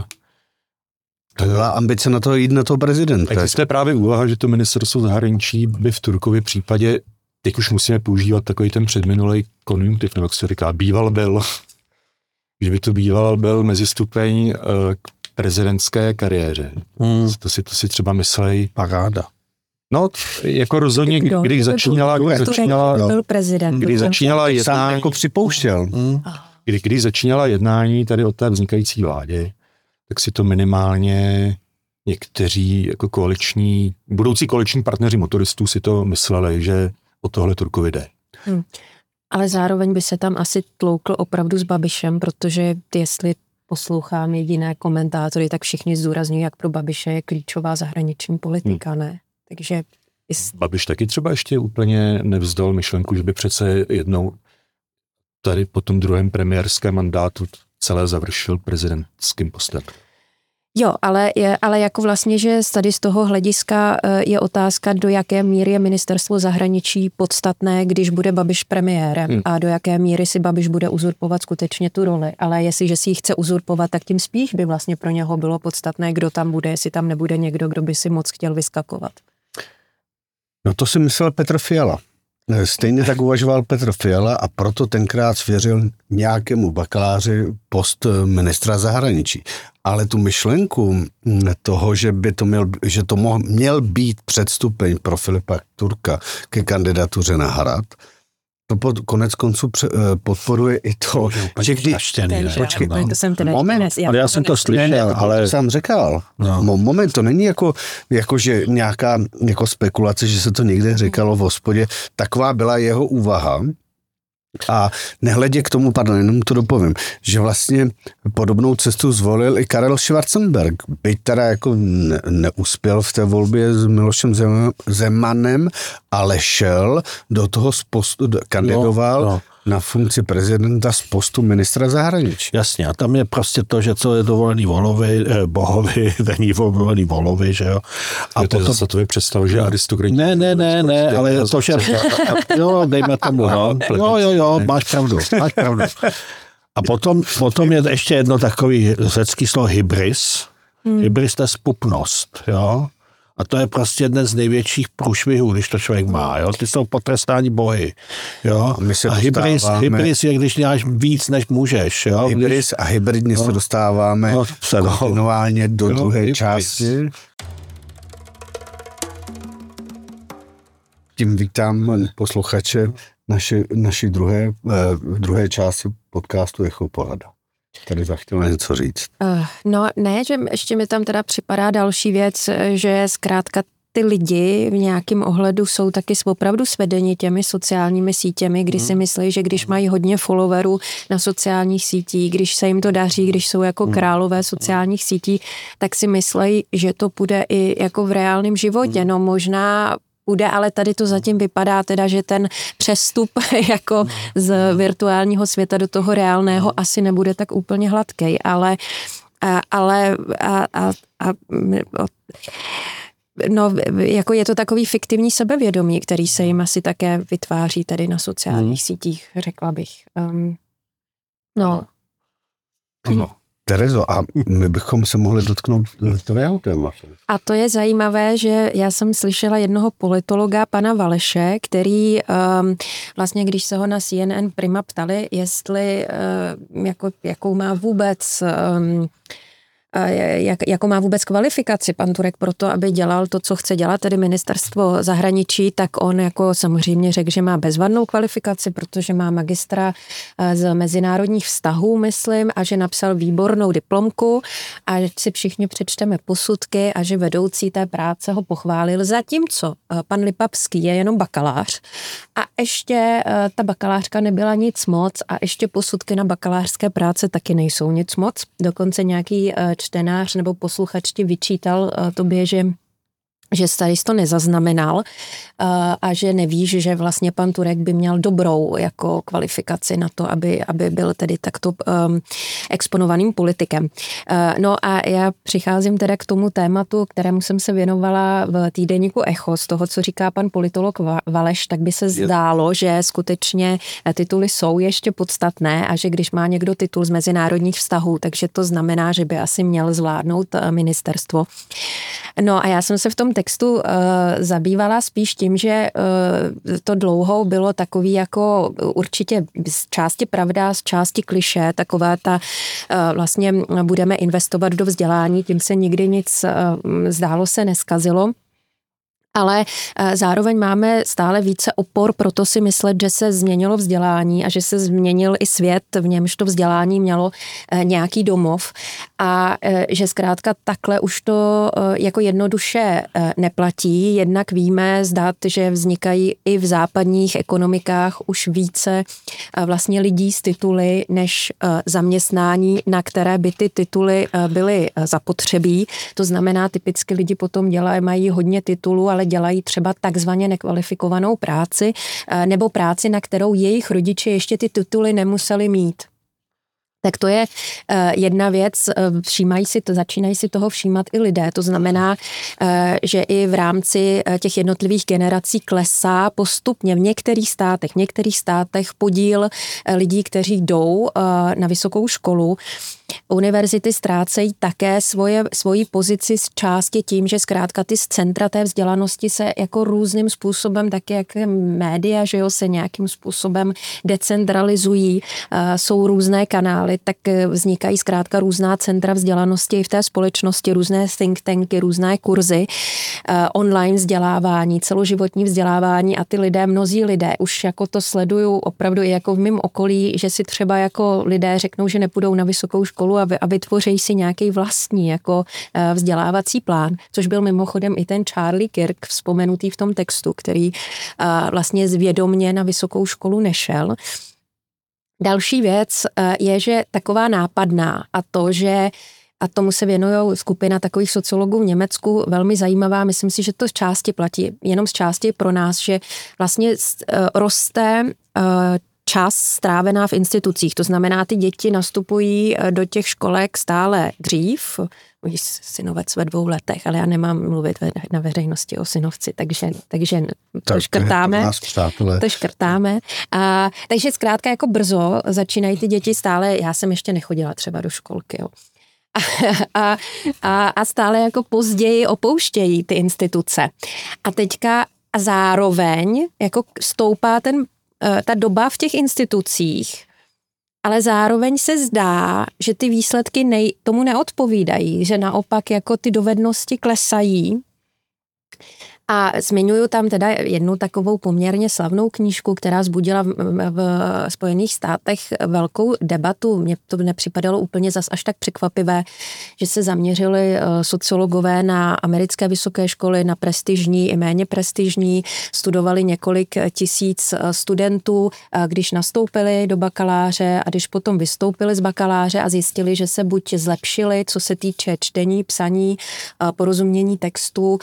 S2: to byla ambice na to jít na toho prezidenta.
S5: Existuje právě úvaha, že to ministerstvo zahraničí by v Turkově případě, teď už musíme používat takový ten předminulej konjunktiv, nebo jak se říká, býval byl, že by to býval byl mezistupeň k prezidentské kariéře. Hmm. To, si, to si třeba myslej.
S4: Paráda.
S5: No, jako rozhodně, Kdo? když začínala, když začínala,
S3: byl prezident.
S5: Když začínala jednání,
S2: jako připouštěl.
S5: Hmm. Kdy, když začínala jednání tady o té vznikající vládě, tak si to minimálně někteří jako koaliční, budoucí koaliční partneři motoristů si to mysleli, že o tohle Turkovi jde.
S3: Hmm. Ale zároveň by se tam asi tloukl opravdu s Babišem, protože jestli poslouchám jediné komentátory, tak všichni zdůrazňují, jak pro Babiše je klíčová zahraniční politika, hmm. ne? Takže... Jest...
S5: Babiš taky třeba ještě úplně nevzdal myšlenku, že by přece jednou tady po tom druhém premiérském mandátu celé završil prezidentským postem.
S3: Jo, ale, je, ale jako vlastně, že tady z toho hlediska je otázka, do jaké míry je ministerstvo zahraničí podstatné, když bude Babiš premiérem hmm. a do jaké míry si Babiš bude uzurpovat skutečně tu roli. Ale jestliže si ji chce uzurpovat, tak tím spíš by vlastně pro něho bylo podstatné, kdo tam bude, jestli tam nebude někdo, kdo by si moc chtěl vyskakovat.
S2: No to si myslel Petr Fiala. Stejně tak uvažoval Petr Fiala a proto tenkrát svěřil nějakému bakaláři post ministra zahraničí. Ale tu myšlenku toho, že by to měl, že to mohl, měl být předstupeň pro Filipa Turka ke kandidatuře na Hrad, to pod, konec konců podporuje i to, že když...
S3: Počkej, to jsem teda
S2: moment,
S3: já,
S4: já jsem to slyšel, ale...
S2: To jsem říkal. No. Moment, to není jako, jako, že nějaká jako spekulace, že se to někde říkalo v hospodě. Taková byla jeho úvaha. A nehledě k tomu, pardon, jenom to dopovím, že vlastně podobnou cestu zvolil i Karel Schwarzenberg. Byť teda jako ne, neuspěl v té volbě s Milošem Zemanem, ale šel do toho z postu, kandidoval no, no. na funkci prezidenta z postu ministra zahraničí.
S4: Jasně, a tam je prostě to, že co je dovolený volovi, eh, bohovi, není dovolený volovi, že jo.
S5: A jo, to potom... je zase tvoje představa, že aristokratí.
S4: Ne, ne, ne, ne, ale to, že... jo, dejme tomu, no. Jo, jo, jo, máš pravdu, máš pravdu. A potom, potom je ještě jedno takový řecký slovo hybris. Hmm. Hybris to je spupnost, jo. A to je prostě jeden z největších průšvihů, když to člověk má, jo. Ty jsou potrestání bohy, jo. A, a hybris, hybris je, když děláš víc, než můžeš, jo.
S2: Hybris a hybridně no. se dostáváme no, kontinuálně do jo, druhé hybris. části. Tím vítám posluchače naši, naši druhé, eh, druhé části podcastu Echo Porada. Tady zachtěla něco říct.
S3: Uh, no ne, že ještě mi tam teda připadá další věc, že zkrátka ty lidi v nějakém ohledu jsou taky opravdu svedeni těmi sociálními sítěmi, kdy hmm. si myslí, že když mají hodně followerů na sociálních sítích, když se jim to daří, když jsou jako hmm. králové sociálních sítí, tak si myslí, že to bude i jako v reálném životě. No možná bude, ale tady to zatím vypadá teda, že ten přestup jako z virtuálního světa do toho reálného asi nebude tak úplně hladkej, ale A, ale a, a, a, no, jako je to takový fiktivní sebevědomí, který se jim asi také vytváří tady na sociálních hmm. sítích, řekla bych. Um, no.
S2: no. Terezo, a my bychom se mohli dotknout tvého tématu.
S3: A to je zajímavé, že já jsem slyšela jednoho politologa, pana Valeše, který um, vlastně, když se ho na C N N Prima ptali, jestli uh, jako, jakou má vůbec um, Jak, jakou má vůbec kvalifikaci pan Turek pro to, aby dělal to, co chce dělat, tedy ministerstvo zahraničí, tak on jako samozřejmě řekl, že má bezvadnou kvalifikaci, protože má magistra z mezinárodních vztahů, myslím, a že napsal výbornou diplomku a že si všichni přečteme posudky a že vedoucí té práce ho pochválil, zatímco pan Lipavský je jenom bakalář a ještě ta bakalářka nebyla nic moc a ještě posudky na bakalářské práce taky nejsou nic moc. Dokonce nějaký čtenář nebo posluchač ti vyčítal tobě, že že jsi to nezaznamenal a že nevíš, že vlastně pan Turek by měl dobrou jako kvalifikaci na to, aby, aby byl tedy takto um, exponovaným politikem. Uh, no a já přicházím teda k tomu tématu, kterému jsem se věnovala v týdeníku Echo, z toho, co říká pan politolog Valeš, tak by se zdálo, že skutečně tituly jsou ještě podstatné a že když má někdo titul z mezinárodních vztahů, takže to znamená, že by asi měl zvládnout ministerstvo. No a já jsem se v tom textu uh, zabývala spíš tím, že uh, to dlouho bylo takový jako určitě z části pravda, z části klišé, taková ta uh, vlastně budeme investovat do vzdělání, tím se nikdy nic uh, zdálo se neskazilo. Ale zároveň máme stále více opor, proto si myslet, že se změnilo vzdělání a že se změnil i svět, v němž to vzdělání mělo nějaký domov a že zkrátka takhle už to jako jednoduše neplatí. Jednak víme zdát, že vznikají i v západních ekonomikách už více vlastně lidí s tituly než zaměstnání, na které by ty tituly byly zapotřebí. To znamená, typicky lidi potom dělají, mají hodně titulů, ale dělají třeba takzvaně nekvalifikovanou práci nebo práci, na kterou jejich rodiče ještě ty tituly nemuseli mít. Tak to je jedna věc, všímají si to, začínají si toho všímat i lidé. To znamená, že i v rámci těch jednotlivých generací klesá postupně v některých státech, v některých státech podíl lidí, kteří jdou na vysokou školu. Univerzity ztrácejí také svoje, svoji pozici z části tím, že zkrátka ty z centra té vzdělanosti se jako různým způsobem, taky jak média, že jo, se nějakým způsobem decentralizují, jsou různé kanály, tak vznikají zkrátka různá centra vzdělanosti i v té společnosti, různé think tanky, různé kurzy, online vzdělávání, celoživotní vzdělávání a ty lidé, mnozí lidé už jako to sledují opravdu i jako v mém okolí, že si třeba jako lidé řeknou, že nepůjdou na vysokou školu a vytvoří si nějaký vlastní jako vzdělávací plán, což byl mimochodem i ten Charlie Kirk vzpomenutý v tom textu, který vlastně zvědomně na vysokou školu nešel. Další věc je, že taková nápadná a to, že a tomu se věnují skupina takových sociologů v Německu, velmi zajímavá, myslím si, že to z části platí, jenom z části pro nás, že vlastně roste čas strávená v institucích. To znamená, ty děti nastupují do těch školek stále dřív, můj synovec ve dvou letech, ale já nemám mluvit na veřejnosti o synovci, takže, takže to
S2: tak
S3: škrtáme.
S2: Nás,
S3: to škrtáme. A, takže zkrátka jako brzo začínají ty děti stále, já jsem ještě nechodila třeba do školky, jo. A, a, a stále jako později opouštějí ty instituce. A teďka a zároveň jako stoupá ten ta doba v těch institucích, ale zároveň se zdá, že ty výsledky nej, tomu neodpovídají, že naopak jako ty dovednosti klesají. A zmiňuju tam teda jednu takovou poměrně slavnou knížku, která vzbudila v, v Spojených státech velkou debatu. Mně to nepřipadalo úplně zas až tak překvapivé, že se zaměřili sociologové na americké vysoké školy, na prestižní i méně prestižní, studovali několik tisíc studentů, když nastoupili do bakaláře a když potom vystoupili z bakaláře a zjistili, že se buď zlepšili, co se týče čtení, psaní, porozumění textu,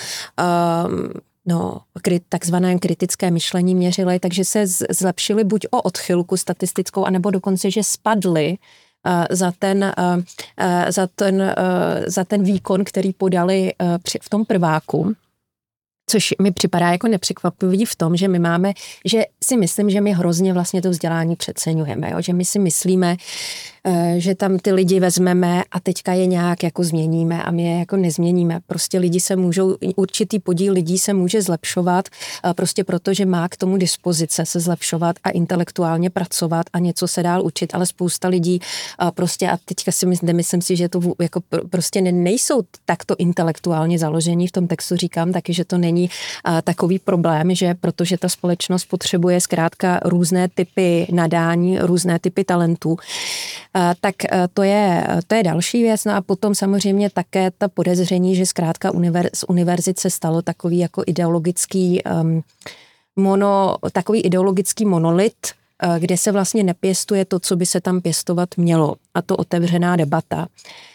S3: no, takzvané kritické myšlení měřili, takže se zlepšili buď o odchylku statistickou, anebo dokonce, že spadli za ten, za ten, za ten výkon, který podali v tom prváku. Což mi připadá jako nepřekvapivý v tom, že my máme, že si myslím, že my hrozně vlastně to vzdělání přeceňujeme, jo? Že my si myslíme, že tam ty lidi vezmeme a teďka je nějak jako změníme a my je jako nezměníme. Prostě lidi se můžou, určitý podíl lidí se může zlepšovat prostě proto, že má k tomu dispozice se zlepšovat a intelektuálně pracovat a něco se dál učit, ale spousta lidí prostě a teďka si myslím, myslím si, že to jako prostě nejsou takto intelektuálně založení. V tom textu říkám taky, že to není takový problém, že protože ta společnost potřebuje zkrátka různé typy nadání, různé typy talentů, tak to je, to je další věc. No a potom samozřejmě také ta podezření, že zkrátka univerz, z univerzit se stalo takový jako ideologický um, mono, takový ideologický monolit, kde se vlastně nepěstuje to, co by se tam pěstovat mělo. A to otevřená debata.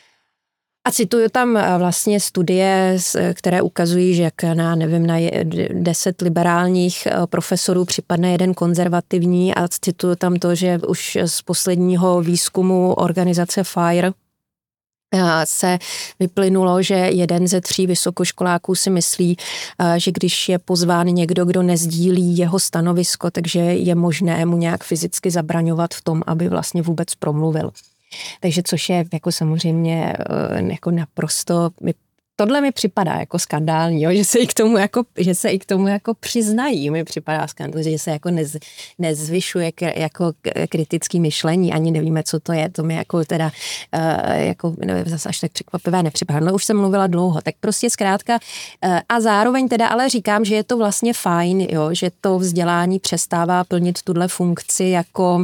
S3: A cituju tam vlastně studie, které ukazují, že jak na, nevím, na deset liberálních profesorů připadne jeden konzervativní a cituju tam to, že už z posledního výzkumu organizace FIRE se vyplynulo, že jeden ze tří vysokoškoláků si myslí, že když je pozván někdo, kdo nezdílí jeho stanovisko, takže je možné mu nějak fyzicky zabraňovat v tom, aby vlastně vůbec promluvil. Takže což je jako samozřejmě jako naprosto, tohle mi připadá jako skandální, jo, že se i k tomu jako, že se i k tomu jako přiznají, mi připadá skandální, že se jako nez, nezvyšuje k, jako kritický myšlení, ani nevíme, co to je, to mi jako teda jako nevím, zase až tak překvapivé nepřipadá. No už jsem mluvila dlouho, tak prostě zkrátka a zároveň teda ale říkám, že je to vlastně fajn, jo, že to vzdělání přestává plnit tuhle funkci jako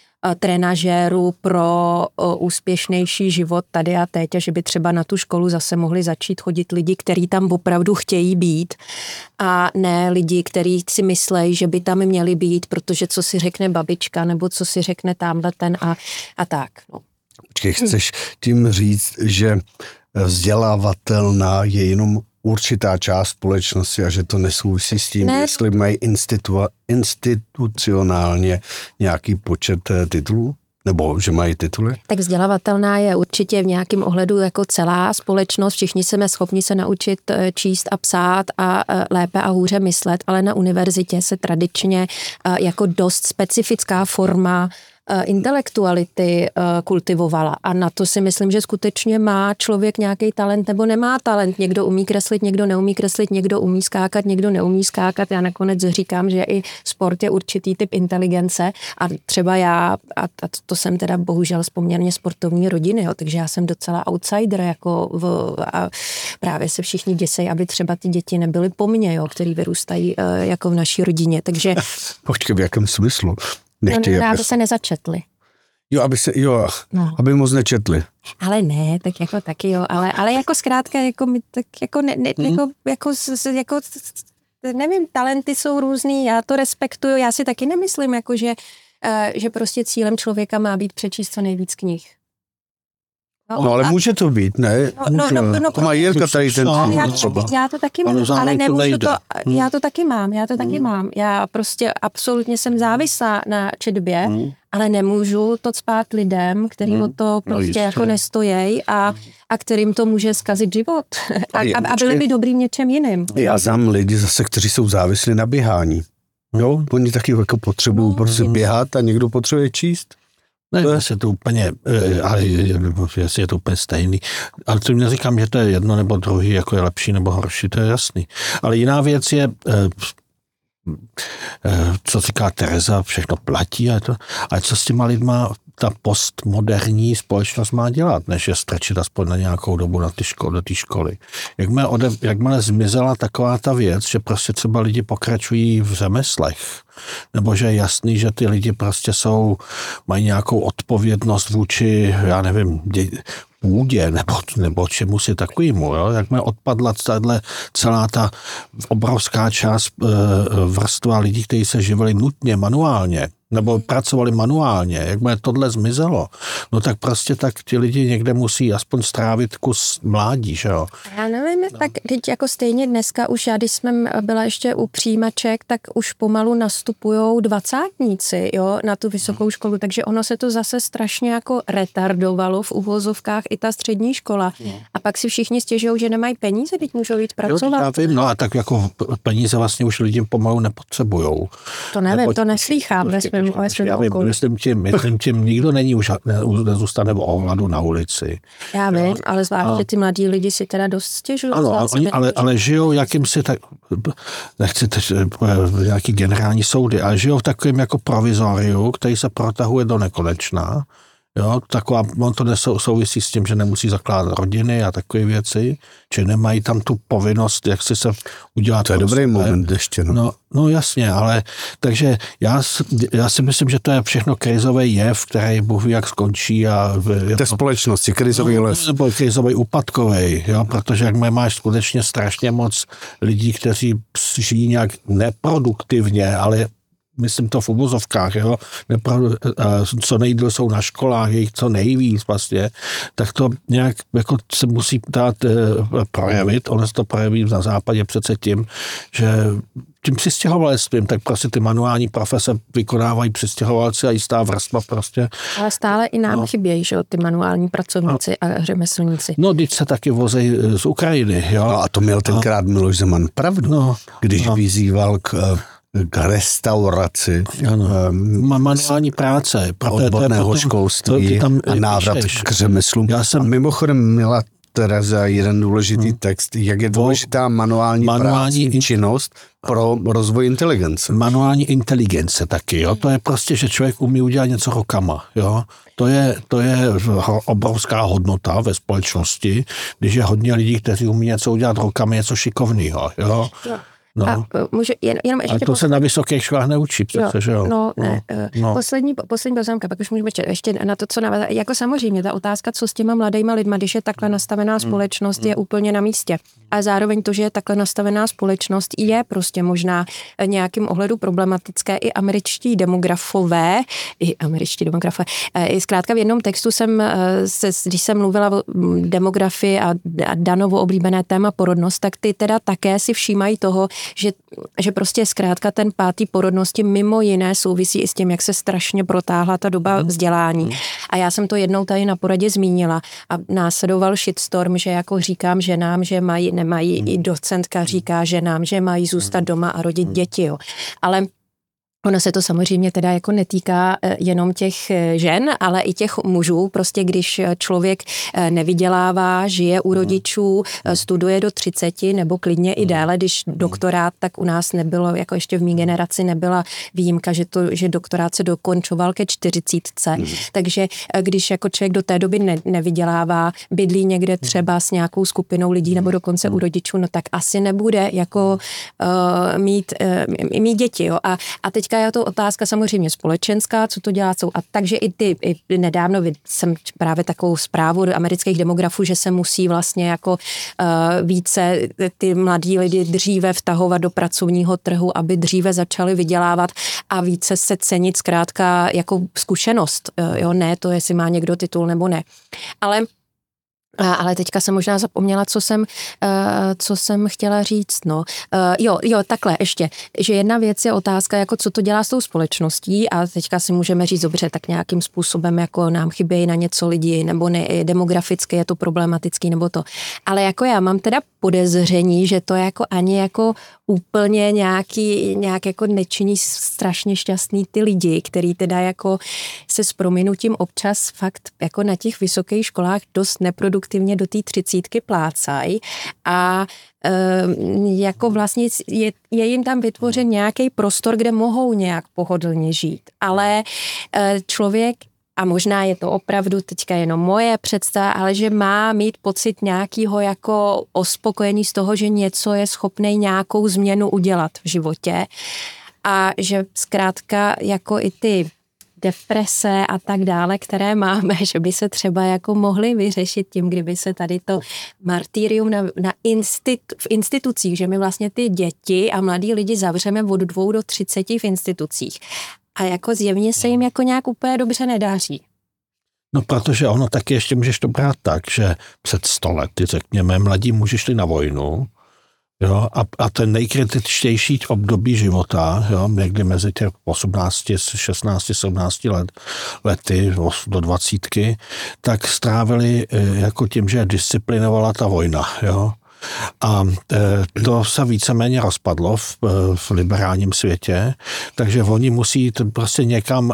S3: trenažéru pro úspěšnější život tady a teď, a že by třeba na tu školu zase mohli začít chodit lidi, kteří tam opravdu chtějí být a ne lidi, kteří si myslejí, že by tam měli být, protože co si řekne babička nebo co si řekne tamhle ten a, a tak. No.
S2: Počkej, chceš tím říct, že vzdělávatelná je jenom určitá část společnosti a že to nesouvisí s tím, ne. jestli mají institu- institucionálně nějaký počet titulů? Nebo že mají tituly?
S3: Tak vzdělávatelná je určitě v nějakém ohledu jako celá společnost. Všichni jsme schopni se naučit číst a psát a lépe a hůře myslet, ale na univerzitě se tradičně jako dost specifická forma intelektuality kultivovala a na to si myslím, že skutečně má člověk nějaký talent nebo nemá talent. Někdo umí kreslit, někdo neumí kreslit, někdo umí skákat, někdo neumí skákat. Já nakonec říkám, že i sport je určitý typ inteligence a třeba já, a to jsem teda bohužel z poměrně sportovní rodiny, jo, takže já jsem docela outsider, jako v, a právě se všichni děsej, aby třeba ty děti nebyly po mně, jo, který vyrůstají jako v naší rodině, takže...
S2: Počkej, v jakém smyslu?
S3: Nechtějí, no, aby se nezačetli.
S2: Jo, aby se, jo, no. aby moc nečetli.
S3: Ale ne, tak jako taky jo, ale, ale jako zkrátka, jako my, tak jako, ne, ne, hmm. jako, jako, jako, nevím, talenty jsou různý, já to respektuju, já si taky nemyslím, jako, že, uh, že prostě cílem člověka má být přečíst co nejvíc knih.
S2: No, no ale a... může to být, ne?
S3: No, no, no, no,
S2: to má Jirka tady ten
S3: já, já to taky mám, ale nemůžu to, já to taky mám, já to taky hmm. mám. Já prostě absolutně jsem závislá na četbě, hmm. ale nemůžu to cpát lidem, který hmm. o to prostě no, jako nestojí a, a kterým to může zkazit život. A, a, a byli by dobrý v něčem jiným.
S2: Já znám lidi zase, kteří jsou závislí na běhání. Jo, oni taky jako potřebují no, prostě běhat a někdo potřebuje číst.
S4: Ne, to je se to úplně, ale jestli je to úplně stejný. Ale to neříkám, že to je jedno nebo druhý, jako je lepší nebo horší, to je jasný. Ale jiná věc je, co říká Tereza, všechno platí, a to, ale co s těma lidma ta postmoderní společnost má dělat, než je strčit aspoň na nějakou dobu na ty školy, do té školy. Jakmile, ode, jakmile zmizela taková ta věc, že prostě třeba lidi pokračují v řemeslech, nebo že je jasný, že ty lidi prostě jsou, mají nějakou odpovědnost vůči, já nevím, dě, půdě, nebo, nebo čemu si takovýmu, jo? Jakmile odpadla tato, celá ta obrovská část e, vrstva lidí, kteří se živili nutně, manuálně, nebo pracovali manuálně, jakmile tohle zmizelo, no tak prostě tak ti lidi někde musí aspoň strávit kus mládí, že jo.
S3: Já nevím, no. Tak teď jako stejně dneska už já, když jsem byla ještě u přijímaček, tak už pomalu nastupujou dvacátníci, jo, na tu vysokou školu, takže ono se to zase strašně jako retardovalo v uvozovkách i ta střední škola. A pak si všichni stěžují, že nemají peníze, teď můžou jít pracovat.
S4: Jo, já vím, no a tak jako peníze vlastně už lidi pomalu nepotřebujou.
S3: To nevím, Nebo, to neslýchám ve svém okolí.
S4: Myslím tím, myslím tím, nikdo není už, ne, nezůstane v ohladu na ulici.
S3: Já vím, ale zvláště ty mladí lidi si teda dost stěžují.
S4: Ano, oni, ale, ale žijou jakýmsi, tak, nechci teď nějaký generální soudy, ale žijou v takovém jako provizoriu, který se protahuje do nekonečna. Jo, taková, on to nesou, souvisí s tím, že nemusí zakládat rodiny a takové věci, že nemají tam tu povinnost, jak si se udělat.
S2: To je dobrý sebe. Moment ještě. No.
S4: No, no jasně, ale takže já, já si myslím, že to je všechno krizový jev, který Bůh ví, jak skončí. A
S2: je to společnosti, krizový
S4: no,
S2: les.
S4: Nebo krizový úpadkový, jo, protože jak máš skutečně strašně moc lidí, kteří žijí nějak neproduktivně, ale myslím to v uvozovkách, jo, Nepravdu, co nejdýl jsou na školách, jejich co nejvíc vlastně, tak to nějak jako se musí dát e, projevit. Ono se to projeví na západě přece tím, že tím přistěhovalectvím, tak prostě ty manuální profese vykonávají přistěhovalci a jistá vrstva prostě.
S3: Ale stále i nám no. chybějí, že ty manuální pracovníci no. a řemeslníci.
S4: No, teď se taky vozejí z Ukrajiny, jo.
S2: No a to měl tenkrát no. Miloš Zeman pravdu, no. když no. vyzýval k k restauraci,
S4: ano. Um, manuální práce,
S2: odborného to, školství to, a návrat k řemeslům. Já jsem... A mimochodem měla Tereza jeden důležitý hmm. text, jak je důležitá manuální, manuální práce, in... činnost pro rozvoj inteligence.
S4: Manuální inteligence taky, jo. To je prostě, že člověk umí udělat něco rukama, jo. To je, to je obrovská hodnota ve společnosti, když je hodně lidí, kteří umí něco udělat rukama, něco šikovného, jo. jo. No.
S3: A můžu jen, jenom ještě...
S4: Ale to se na vysokých školách neučí přece, že jo?
S3: No, ne. No. Poslední, poslední poznámka, pak už můžeme ještě na to, co navázat. Jako samozřejmě, ta otázka, co s těma mladýma lidma, když je takhle nastavená společnost, je úplně na místě. A zároveň to, že je takhle nastavená společnost, je prostě možná nějakým ohledu problematické. I američtí demografové, i američtí demografové, i zkrátka v jednom textu jsem, se, když jsem mluvila o demografii a, a Danovo oblíbené téma porodnost, tak ty teda také si všímají toho, Že, že prostě zkrátka ten pátý porodnosti mimo jiné souvisí i s tím, jak se strašně protáhla ta doba vzdělání. A já jsem to jednou tady na poradě zmínila a následoval shitstorm, že jako říkám ženám, že mají, nemají, i docentka říká ženám, že mají zůstat doma a rodit děti. Jo. Ale ono se to samozřejmě teda jako netýká jenom těch žen, ale i těch mužů. Prostě když člověk nevydělává, žije u rodičů, studuje do třiceti nebo klidně i déle, když doktorát, tak u nás nebylo, jako ještě v mý generaci nebyla výjimka, že, to, že doktorát se dokončoval ke čtyřicítce. Takže když jako člověk do té doby ne, nevydělává, bydlí někde třeba s nějakou skupinou lidí nebo dokonce u rodičů, no tak asi nebude jako uh, mít, uh, mít děti. Jo. A, a teďka je to otázka samozřejmě společenská, co to dělá, co. A takže i ty, i nedávno jsem právě takovou zprávu od amerických demografů, že se musí vlastně jako uh, více ty mladí lidi dříve vtahovat do pracovního trhu, aby dříve začali vydělávat a více se cenit zkrátka jako zkušenost. Uh, jo, ne to, jestli má někdo titul nebo ne. Ale Ale teďka jsem možná zapomněla, co jsem, co jsem chtěla říct. No. Jo, jo, takhle ještě, že jedna věc je otázka, jako co to dělá s tou společností a teďka si můžeme říct, dobře, tak nějakým způsobem jako nám chybějí na něco lidi, nebo ne, demograficky je to problematický, nebo to. Ale jako já mám teda podezření, že to je jako ani jako úplně nějaký, nějak jako nečiní strašně šťastný ty lidi, který teda jako se s prominutím občas fakt jako na těch vysokých školách dost neproduktivně do té třicítky plácají a e, jako vlastně je, je jim tam vytvořen nějaký prostor, kde mohou nějak pohodlně žít. Ale e, člověk a možná je to opravdu teďka jenom moje představa, ale že má mít pocit nějakého jako ospokojení z toho, že něco je schopný nějakou změnu udělat v životě a že zkrátka jako i ty deprese a tak dále, které máme, že by se třeba jako mohly vyřešit tím, kdyby se tady to martýrium na, na institu, v institucích, že my vlastně ty děti a mladí lidi zavřeme od dvou do třiceti v institucích. A jako zjevně se jim jako nějak úplně dobře nedáří.
S4: No, protože ono taky ještě můžeš to brát tak, že před sto lety, řekněme, mladí muži šli na vojnu, jo, a, a ten nejkritičtější období života, jo, někdy mezi těch osmnáct, šestnáct, sedmnáct let, lety do dvacítky, tak strávili jako tím, že disciplinovala ta vojna, jo. A to se víceméně rozpadlo v, v liberálním světě, takže oni musí jít prostě někam,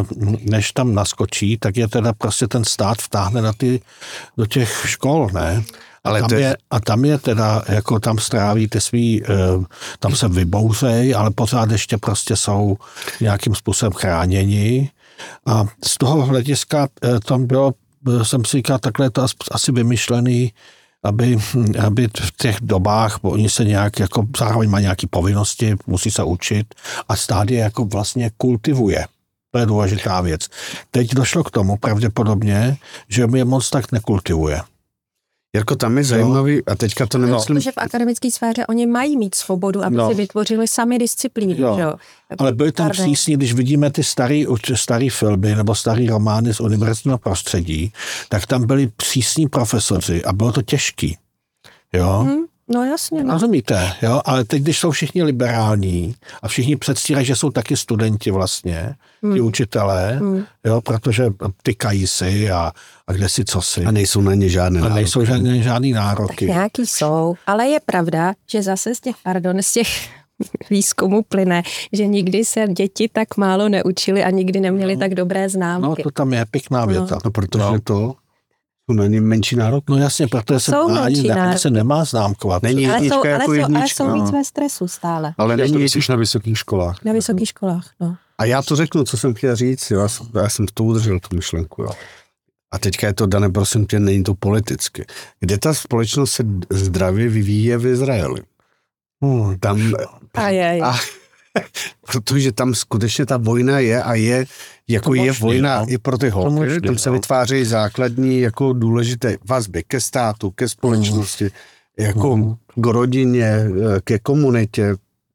S4: než tam naskočí, tak je teda prostě ten stát vtáhne na ty, do těch škol, ne? Ale tam je, a tam je teda, jako tam stráví ty svý, tam se vybouřej, ale pořád ještě prostě jsou nějakým způsobem chráněni. A z toho hlediska tam bylo, jsem si říkal, takhle je to asi vymyšlený, aby, aby v těch dobách, bo oni se nějak, jako zároveň má nějaké povinnosti, musí se učit a stát je jako vlastně kultivuje. To je důležitá věc. Teď došlo k tomu pravděpodobně, že je moc tak nekultivuje.
S2: Jirko, tam je zajímavý, a teďka to nemyslím...
S3: Protože v akademické sféře oni mají mít svobodu, aby no. si vytvořili sami disciplíny.
S4: Jo.
S3: Jo.
S4: Ale byly tam přísní, když vidíme ty starý, starý filmy nebo starý romány z univerzitního prostředí, tak tam byli přísní profesoři a bylo to těžký. Jo?
S3: Hmm. No jasně. No.
S4: Rozumíte, jo? Ale teď, když jsou všichni liberální a všichni předstírají, že jsou taky studenti vlastně, hmm. ti učitelé, hmm. jo, protože tykají si a, a kde si co si.
S2: A nejsou na ně žádné nároky.
S4: A nejsou žádné, žádný nároky.
S3: Tak nějaký jsou, ale je pravda, že zase z těch, pardon, z těch výzkumů plyne, že nikdy se děti tak málo neučili a nikdy neměli no. tak dobré známky.
S4: No to tam je pěkná věta.
S2: No, no protože no. to na ně menší nárok.
S4: No jasně, protože se, ani ne, se nemá známkovat.
S2: Není
S3: ale
S2: jednička
S3: jsou,
S2: jako
S3: ale
S2: jednička.
S3: Jsou, ale jsou
S2: no.
S3: víc ve stresu stále.
S2: Ale
S5: není
S2: jednička
S5: na vysokých školách.
S3: Na vysokých školách, no.
S2: A já to řeknu, co jsem chtěl říct, jo, já jsem to udržel, tu myšlenku. Jo. A teďka je to, Dane, prosím tě, není to politicky. Kde ta společnost se zdravě vyvíjí v Izraeli? Hmm, tam...
S3: A je, je.
S2: A, protože tam skutečně ta vojna je a je, jako je možný, vojna no. i pro ty holky. Tam se vytvářejí základní jako důležité vazby ke státu, ke společnosti, mm. jako mm. k rodině, ke komunitě.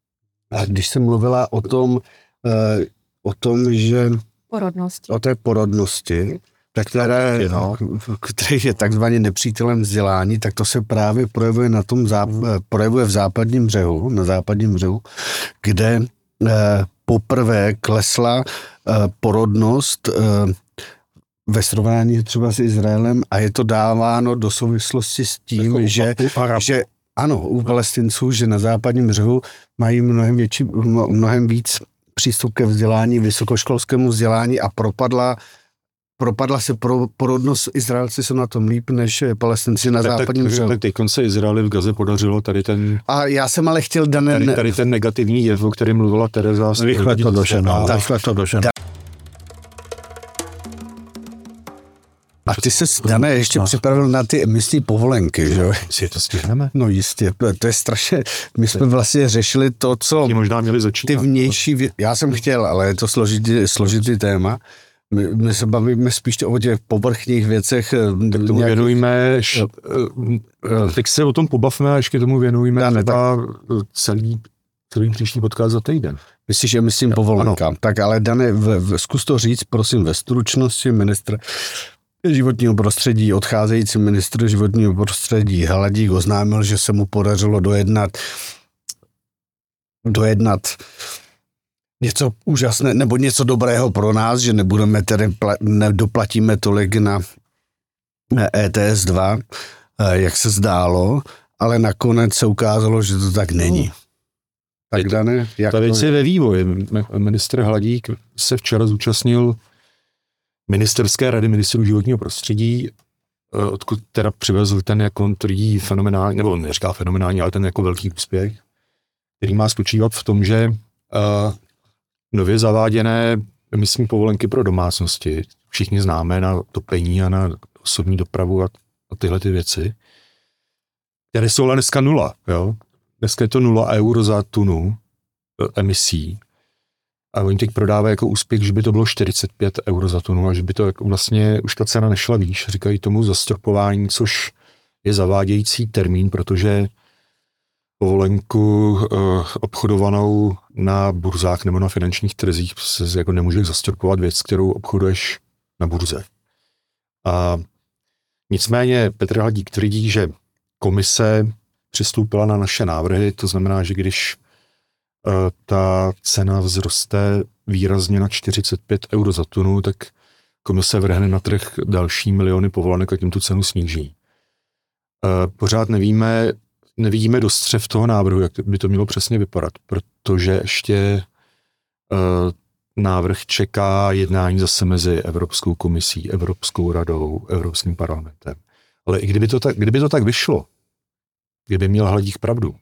S2: A když jsem mluvila o tom, o tom, že
S3: porodnosti.
S2: o té porodnosti, tak které, no, který je takzvaně nepřítelem vzdělání, tak to se právě projevuje na tom záp, projevuje v západním břehu, na západním břehu, kde eh, poprvé klesla eh, porodnost eh, ve srovnání třeba s Izraelem a je to dáváno do souvislosti s tím, že, že ano, u Palestinců, že na západním břehu mají mnohem, větší, mnohem víc přístup ke vzdělání, vysokoškolskému vzdělání a propadla propadla se pro, porodnost, Izraelci jsou na tom líp než Palestinci na tak, západním břehu.
S5: Tak teď konce Izraeli v Gaze podařilo tady ten...
S2: A já jsem ale chtěl... Dane,
S5: tady, tady ten negativní jev, o kterém mluvila Tereza.
S4: Rychle to doženo. Rychle to doženo.
S2: A ty se, Dane, ještě no. připravil na ty emisní povolenky, že jo?
S5: Si to stihneme?
S2: No jistě, to je strašně... My jsme vlastně řešili to, co...
S5: Ti možná měli začít.
S2: Ty vnější... Vě... Já jsem chtěl, ale je to složitý, složitý téma. My, my se bavíme spíš o těch povrchních věcech.
S5: Tak tomu nějakých... věnujeme, š... teď se o tom pobavme a ještě tomu věnujeme Dane, třeba tak... celý, celý příští podcast za týden.
S2: Myslíš, že myslím povolenkám. Tak ale Dane, v, v, zkus to říct, prosím, ve stručnosti, ministr životního prostředí, odcházející ministr životního prostředí Hladík oznámil, že se mu podařilo dojednat dojednat něco úžasné, nebo něco dobrého pro nás, že nebudeme tedy, nedoplatíme tolik na E T S dva, jak se zdálo, ale nakonec se ukázalo, že to tak není. Tak Dane, jak
S5: ta věc je ve vývoji. Ministr Hladík se včera zúčastnil ministerské rady ministrů životního prostředí, odkud teda přivezl ten jako který fenomenální, nebo neříká fenomenální, ale ten jako velký úspěch, který má spočívat v tom, že uh, nově zaváděné emisní povolenky pro domácnosti, všichni známe na topení a na osobní dopravu a, a tyhle ty věci, které jsou ale dneska nula. Jo? Dneska je to nula eur za tunu emisí a oni teď prodávají jako úspěch, že by to bylo čtyřicet pět eur za tunu a že by to jako vlastně už ta cena nešla výš. Říkají tomu zastropování, což je zavádějící termín, protože povolenku uh, obchodovanou na burzách nebo na finančních trzích, se jako nemůžeš zastropovat věc, kterou obchoduješ na burze. A nicméně Petr Hladík tvrdí, že komise přistoupila na naše návrhy, to znamená, že když uh, ta cena vzroste výrazně na čtyřicet pět euro za tunu, tak komise vrhne na trh další miliony povolenek a tím tu cenu sníží. Uh, pořád nevíme, nevidíme dost střev toho návrhu, jak by to mělo přesně vypadat, protože ještě uh, návrh čeká jednání zase mezi Evropskou komisí, Evropskou radou, Evropským parlamentem. Ale i kdyby to tak, kdyby to tak vyšlo, kdyby měl Hladík pravdu,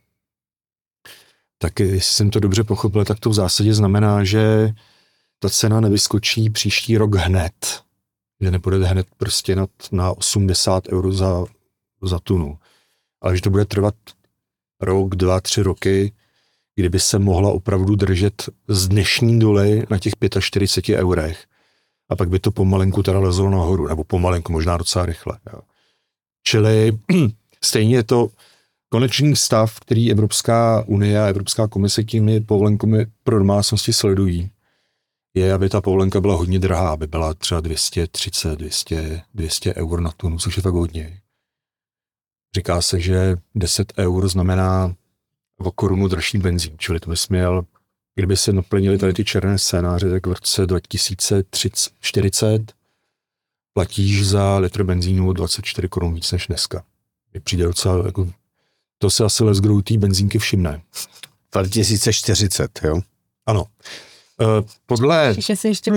S5: tak jestli jsem to dobře pochopil, tak to v zásadě znamená, že ta cena nevyskočí příští rok hned, že nepůjde hned prostě na, na osmdesát euro za, za tunu, ale že to bude trvat rok, dva, tři roky, kdyby se mohla opravdu držet z dnešní doly na těch čtyřiceti pěti eurech. A pak by to pomalenku teda lezlo nahoru, nebo pomalenku, možná docela rychle. Jo. Čili stejně je to konečný stav, který Evropská unie a Evropská komise těmi povolenkami pro domácnosti sledují, je, aby ta povolenka byla hodně drahá, aby byla třeba dvě stě třicet, dvě stě eur na tunu, což je tak hodně. Říká se, že deset eur znamená o korunu dražší benzín, čili to bys měl, kdyby se naplnili tady ty černé scénáře, tak v roce dva tisíce čtyřicet platíš za litr benzínu o dvacet čtyři korun víc než dneska. Mi přijde docela, jako, to se asi Lesgrou té benzínky všimne.
S2: dva tisíce čtyřicet, jo?
S5: Ano. Uh, podle...
S3: Že se ještě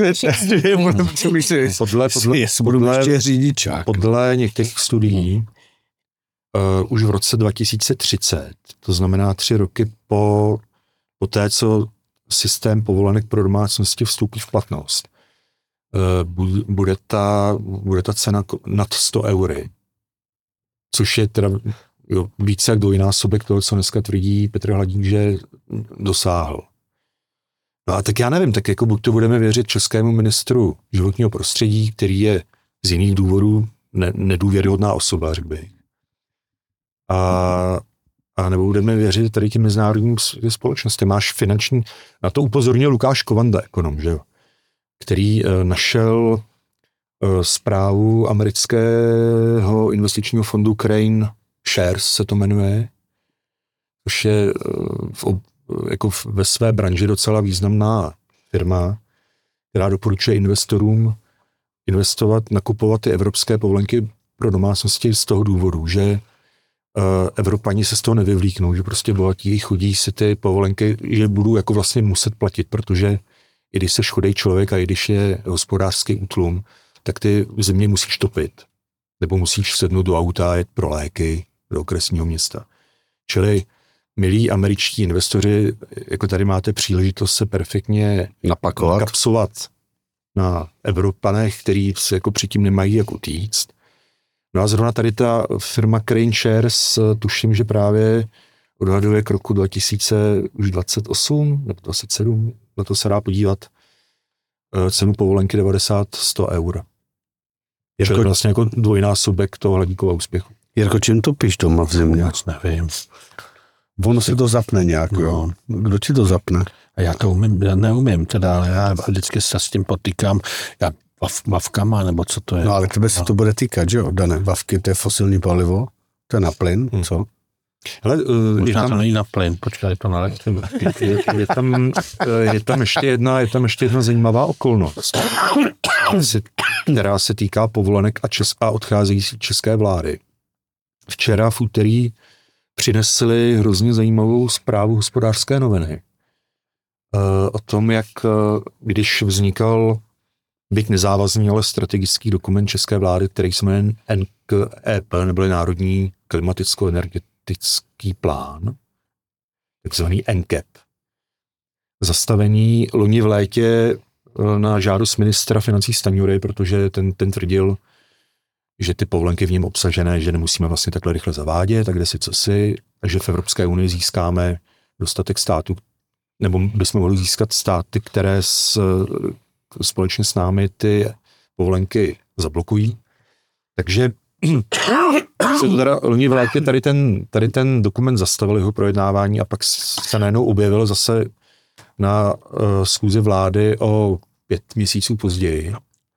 S5: podle, podle, podle,
S2: řidičák.
S5: podle některých studií uh, už v roce dva tisíce třicet, to znamená tři roky po, po té, co systém povolenek pro domácnosti vstoupí v platnost, uh, bude, ta, bude ta cena nad sto eury, což je teda jo, více jak dvojnásobek toho, co dneska tvrdí Petr Hladík, že dosáhl. No a tak já nevím, tak jako buď to budeme věřit českému ministru životního prostředí, který je z jiných důvodů ne, nedůvěryhodná osoba, řekl bych. A, a nebo budeme věřit tady těm mezinárodním společnostem. Máš finanční, na to upozornil Lukáš Kovanda, ekonom, že jo, který uh, našel uh, zprávu amerického investičního fondu Crane Shares, se to jmenuje, což je uh, v ob, jako ve své branži docela významná firma, která doporučuje investorům investovat, nakupovat ty evropské povolenky pro domácnosti z toho důvodu, že uh, Evropani se z toho nevyvlíknou, že prostě bohatí chodí si ty povolenky, že budou jako vlastně muset platit, protože i když seš chudej člověk a i když je hospodářský útlum, tak ty země musíš topit. Nebo musíš sednout do auta a jet pro léky do okresního města. Čili milí američtí investoři, jako tady máte příležitost se perfektně
S2: napakovat,
S5: kapsovat na Evropanech, který se jako předtím nemají jak utíct. No a zrovna tady ta firma Crane Shares, tuším, že právě odhaduje k roku dva tisíce dvacet osm nebo dvacet sedm, na to se dá podívat, cenu povolenky devadesát až sto eur. Je to vlastně jako dvojnásobek toho Hladíkova úspěchu.
S2: Jirko, čím to píš doma v zimě?
S4: Moc nevím.
S2: Ono se to zapne nějak, no. Jo. Kdo ti to zapne?
S4: A já to umím, já neumím teda, ale já vždycky se s tím potýkám. Já vav, vavkama, nebo co to je?
S2: No ale tebe se to bude týkat, že jo, Dane? Vavky, to je fosilní palivo, to je na plyn, hmm. co?
S4: Hele, uh, možná tam, to není na plyn, počkej, je to na elektřinu.
S5: Je, je, tam, je, tam ještě jedna, je tam ještě jedna zajímavá okolnost, která se týká povolenek a, čes, a odcházející české vlády. Včera v úterý přinesli hrozně zajímavou zprávu Hospodářské noviny o tom, jak když vznikal byť nezávazný, ale strategický dokument české vlády, který se jmenuje N K E P, neboli Národní klimaticko-energetický plán, takzvaný N K E P. Zastavený loni v létě na žádost ministra financí Stanjury, protože ten, ten tvrdil, že ty povolenky v něm obsažené, že nemusíme vlastně takhle rychle zavádět, tak kde si co si, takže v Evropské unii získáme dostatek států, nebo bychom mohli získat státy, které s, společně s námi ty povolenky zablokují. Takže se to teda loni v létě tady ten, tady ten dokument zastavil jeho projednávání a pak se najednou objevil zase na uh, schůzi vlády o pět měsíců později,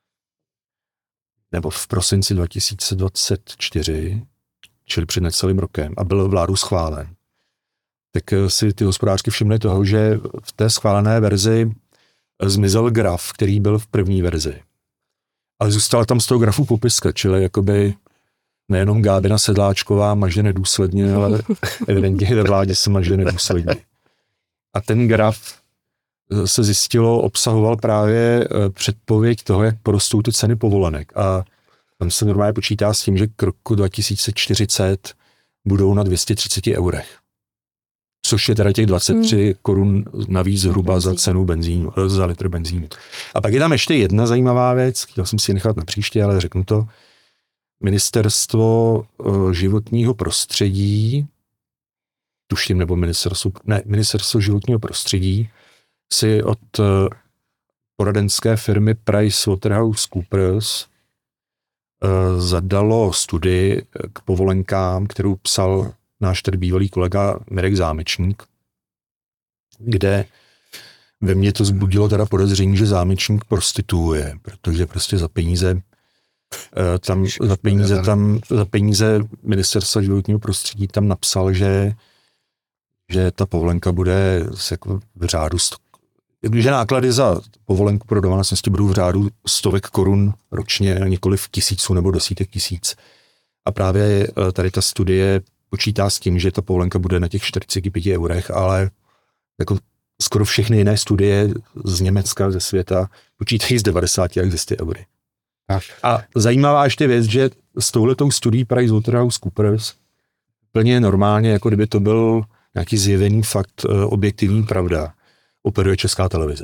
S5: nebo v prosinci dva tisíce dvacet čtyři, čili před necelým rokem, a byl vládou schválen. Tak si ty hospodářky všimly toho, že v té schválené verzi zmizel graf, který byl v první verzi. Ale zůstala tam z toho grafu popiska, čili jakoby nejenom Gábina Sedláčková maže nedůsledně, ale evidentně ve vládě se maže nedůsledně. A ten graf se zjistilo, obsahoval právě předpověď toho, jak porostou ty ceny povolenek. A tam se normálně počítá s tím, že k roku dva tisíce čtyřicet budou na dvě stě třicet eurech. Což je teda těch dvacet tři hmm. korun navíc zhruba za cenu benzínu, za litr benzínu. A pak je tam ještě jedna zajímavá věc, chtěl jsem si ji nechat na příště, ale řeknu to. Ministerstvo životního prostředí, tuším, nebo ministerstvo, ne, ministerstvo životního prostředí si od poradenské firmy PricewaterhouseCoopers zadalo studii k povolenkám, kterou psal náš tedy bývalý kolega Mirek Zámečník, kde ve mně to vzbudilo teda podezření, že Zámečník prostituje, protože prostě za peníze tam, za peníze tam, za peníze ministerstva životního prostředí tam napsal, že, že ta povolenka bude jako v řádu sto, že náklady za povolenku pro domácnosti budou v řádu stovek korun ročně, nikoliv tisíců nebo desítek tisíc. A právě tady ta studie počítá s tím, že ta povolenka bude na těch čtyřicet pět eurech, ale jako skoro všechny jiné studie z Německa, ze světa počítají z devadesát až ze sto eury. A zajímavá ještě věc, že s touhletou studií PricewaterhouseCoopers plně normálně, jako kdyby to byl nějaký zjevený fakt, objektivní pravda, operuje Česká televize.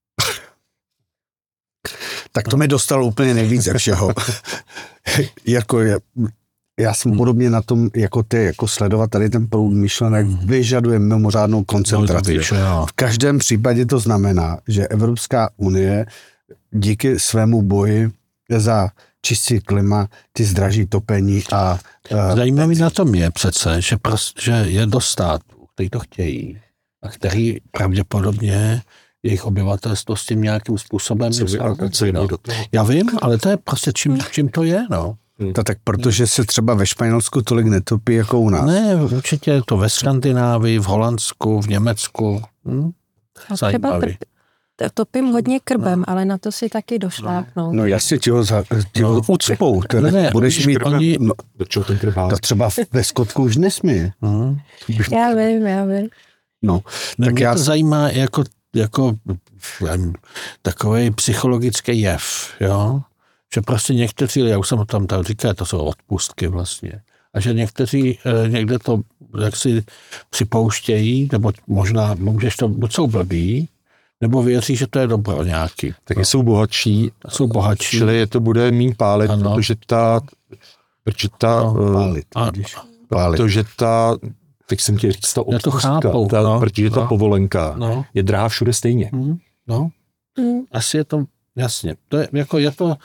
S2: Tak to mi dostalo úplně nejvíc ze všeho. jako je, já jsem podobně na tom, jako ty, jako sledovat tady ten proud myšlenek, vyžaduje mimořádnou koncentraci. V každém případě to znamená, že Evropská unie díky svému boji za čistý klima, ty zdraží topení a... Uh,
S4: Zajímavý na tom je přece, že, prost, že je do států, kteří to chtějí a který pravděpodobně jejich obyvatelstvo s tím nějakým způsobem...
S5: Co co no. do toho.
S4: Já vím, ale to je prostě čím, čím to je, no.
S2: To tak protože se třeba ve Španělsku tolik netopí jako u nás.
S4: Ne, určitě je to ve Skandinávii, v Holandsku, v Německu. Hm? Zajímavý.
S3: Topím hodně krbem, no. ale na to si taky došlápnou.
S2: No jasně, ti ho, za, ti ho
S4: no.
S2: ucpou.
S4: Ne, ne,
S2: budeš mít...
S4: Oni...
S2: No,
S5: do čeho ten krb
S2: to třeba ve Skotku už nesmí.
S4: Hmm.
S3: Já vím, já vím.
S2: No,
S4: ne,
S2: tak
S4: mě
S2: já...
S4: to zajímá jako, jako takový psychologický jev, jo? Že prostě někteří, já už jsem to tam tak říkal, to jsou odpustky vlastně. A že někteří eh, někde to jaksi připouštějí, nebo možná, můžeš to, buď jsou blbý, nebo věří, že to je dobro nějaký.
S5: Taky no. jsou bohatší.
S4: Jsou bohatší.
S5: Čili je to bude míň pálit, ano. protože ta, protože ta,
S2: no, pálit,
S5: a, protože ta, teď jsem ti říct, ta odpustka, ta, no, protože no, ta povolenka no. je drahá všude stejně.
S4: Hmm, no, hmm. asi je to, jasně, to je, jako je to,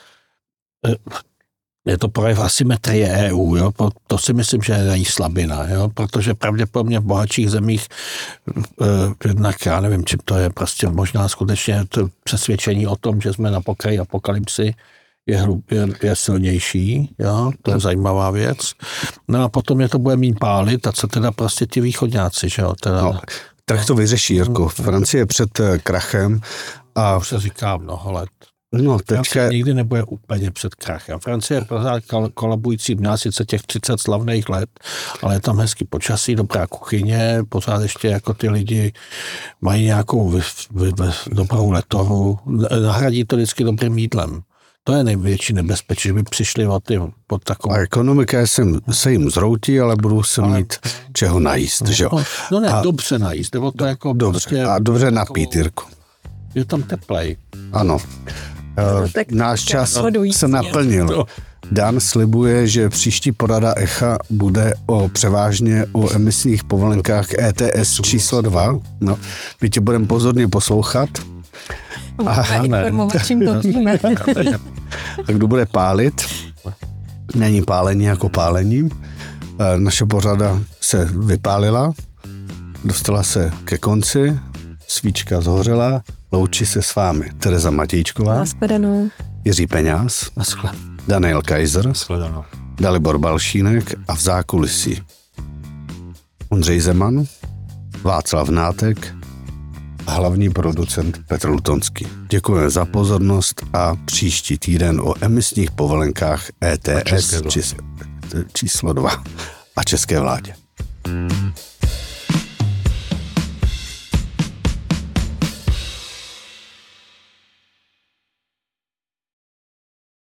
S4: je to projev asymetrie E U, jo? To si myslím, že je její slabina, jo? Protože pravděpodobně v bohatších zemích, jednak já nevím, čím to je, prostě možná skutečně to přesvědčení o tom, že jsme na pokraji apokalypsy, je, je, je silnější, jo? To je zajímavá věc. No a potom je to bude mít pálit, a co teda prostě ti východňáci, že jo? Teda...
S2: No, trh to vyřeší, Jirko. Francie před krachem a...
S4: Už se říká mnoho let.
S2: No, teďka...
S4: Francie nikdy nebude úplně před krachem. Francie je pořád kolabující, měla sice těch třicet slavných let, ale je tam hezký počasí, dobrá kuchyně, pořád ještě jako ty lidi mají nějakou vy, vy, vy, dobrou letohu, nahradí to vždycky dobrým jídlem. To je největší nebezpečí, že by přišli o ty pod takovou...
S2: A ekonomika se, se jim zroutí, ale budou se ale... mít čeho najíst,
S4: no,
S2: že jo?
S4: No, no ne, a... dobře najíst, nebo to jako...
S2: Dobře,
S4: prostě
S2: a dobře napít, Jirko.
S4: Je tam teplej.
S2: Ano. No, tak náš čas se naplnil. Dan slibuje, že příští porada Echa bude o převážně o emisních povolenkách E T S číslo dva. No, my tě budeme pozorně poslouchat.
S3: A, a kdo bude pálit?
S2: Není pálení jako pálení. Naše pořada se vypálila, dostala se ke konci, svíčka zhořela, loučí se s vámi Tereza Matějčková,
S3: Nashledanou.
S2: Jiří Peňáz,
S4: Naschle.
S2: Daniel Kaiser,
S5: Shledanou.
S2: Dalibor Balšínek a v zákulisí Ondřej Zeman, Václav Nátek a hlavní producent Petr Lutonský. Děkujeme za pozornost a příští týden o emisních povolenkách E T S číslo dva a české vládě.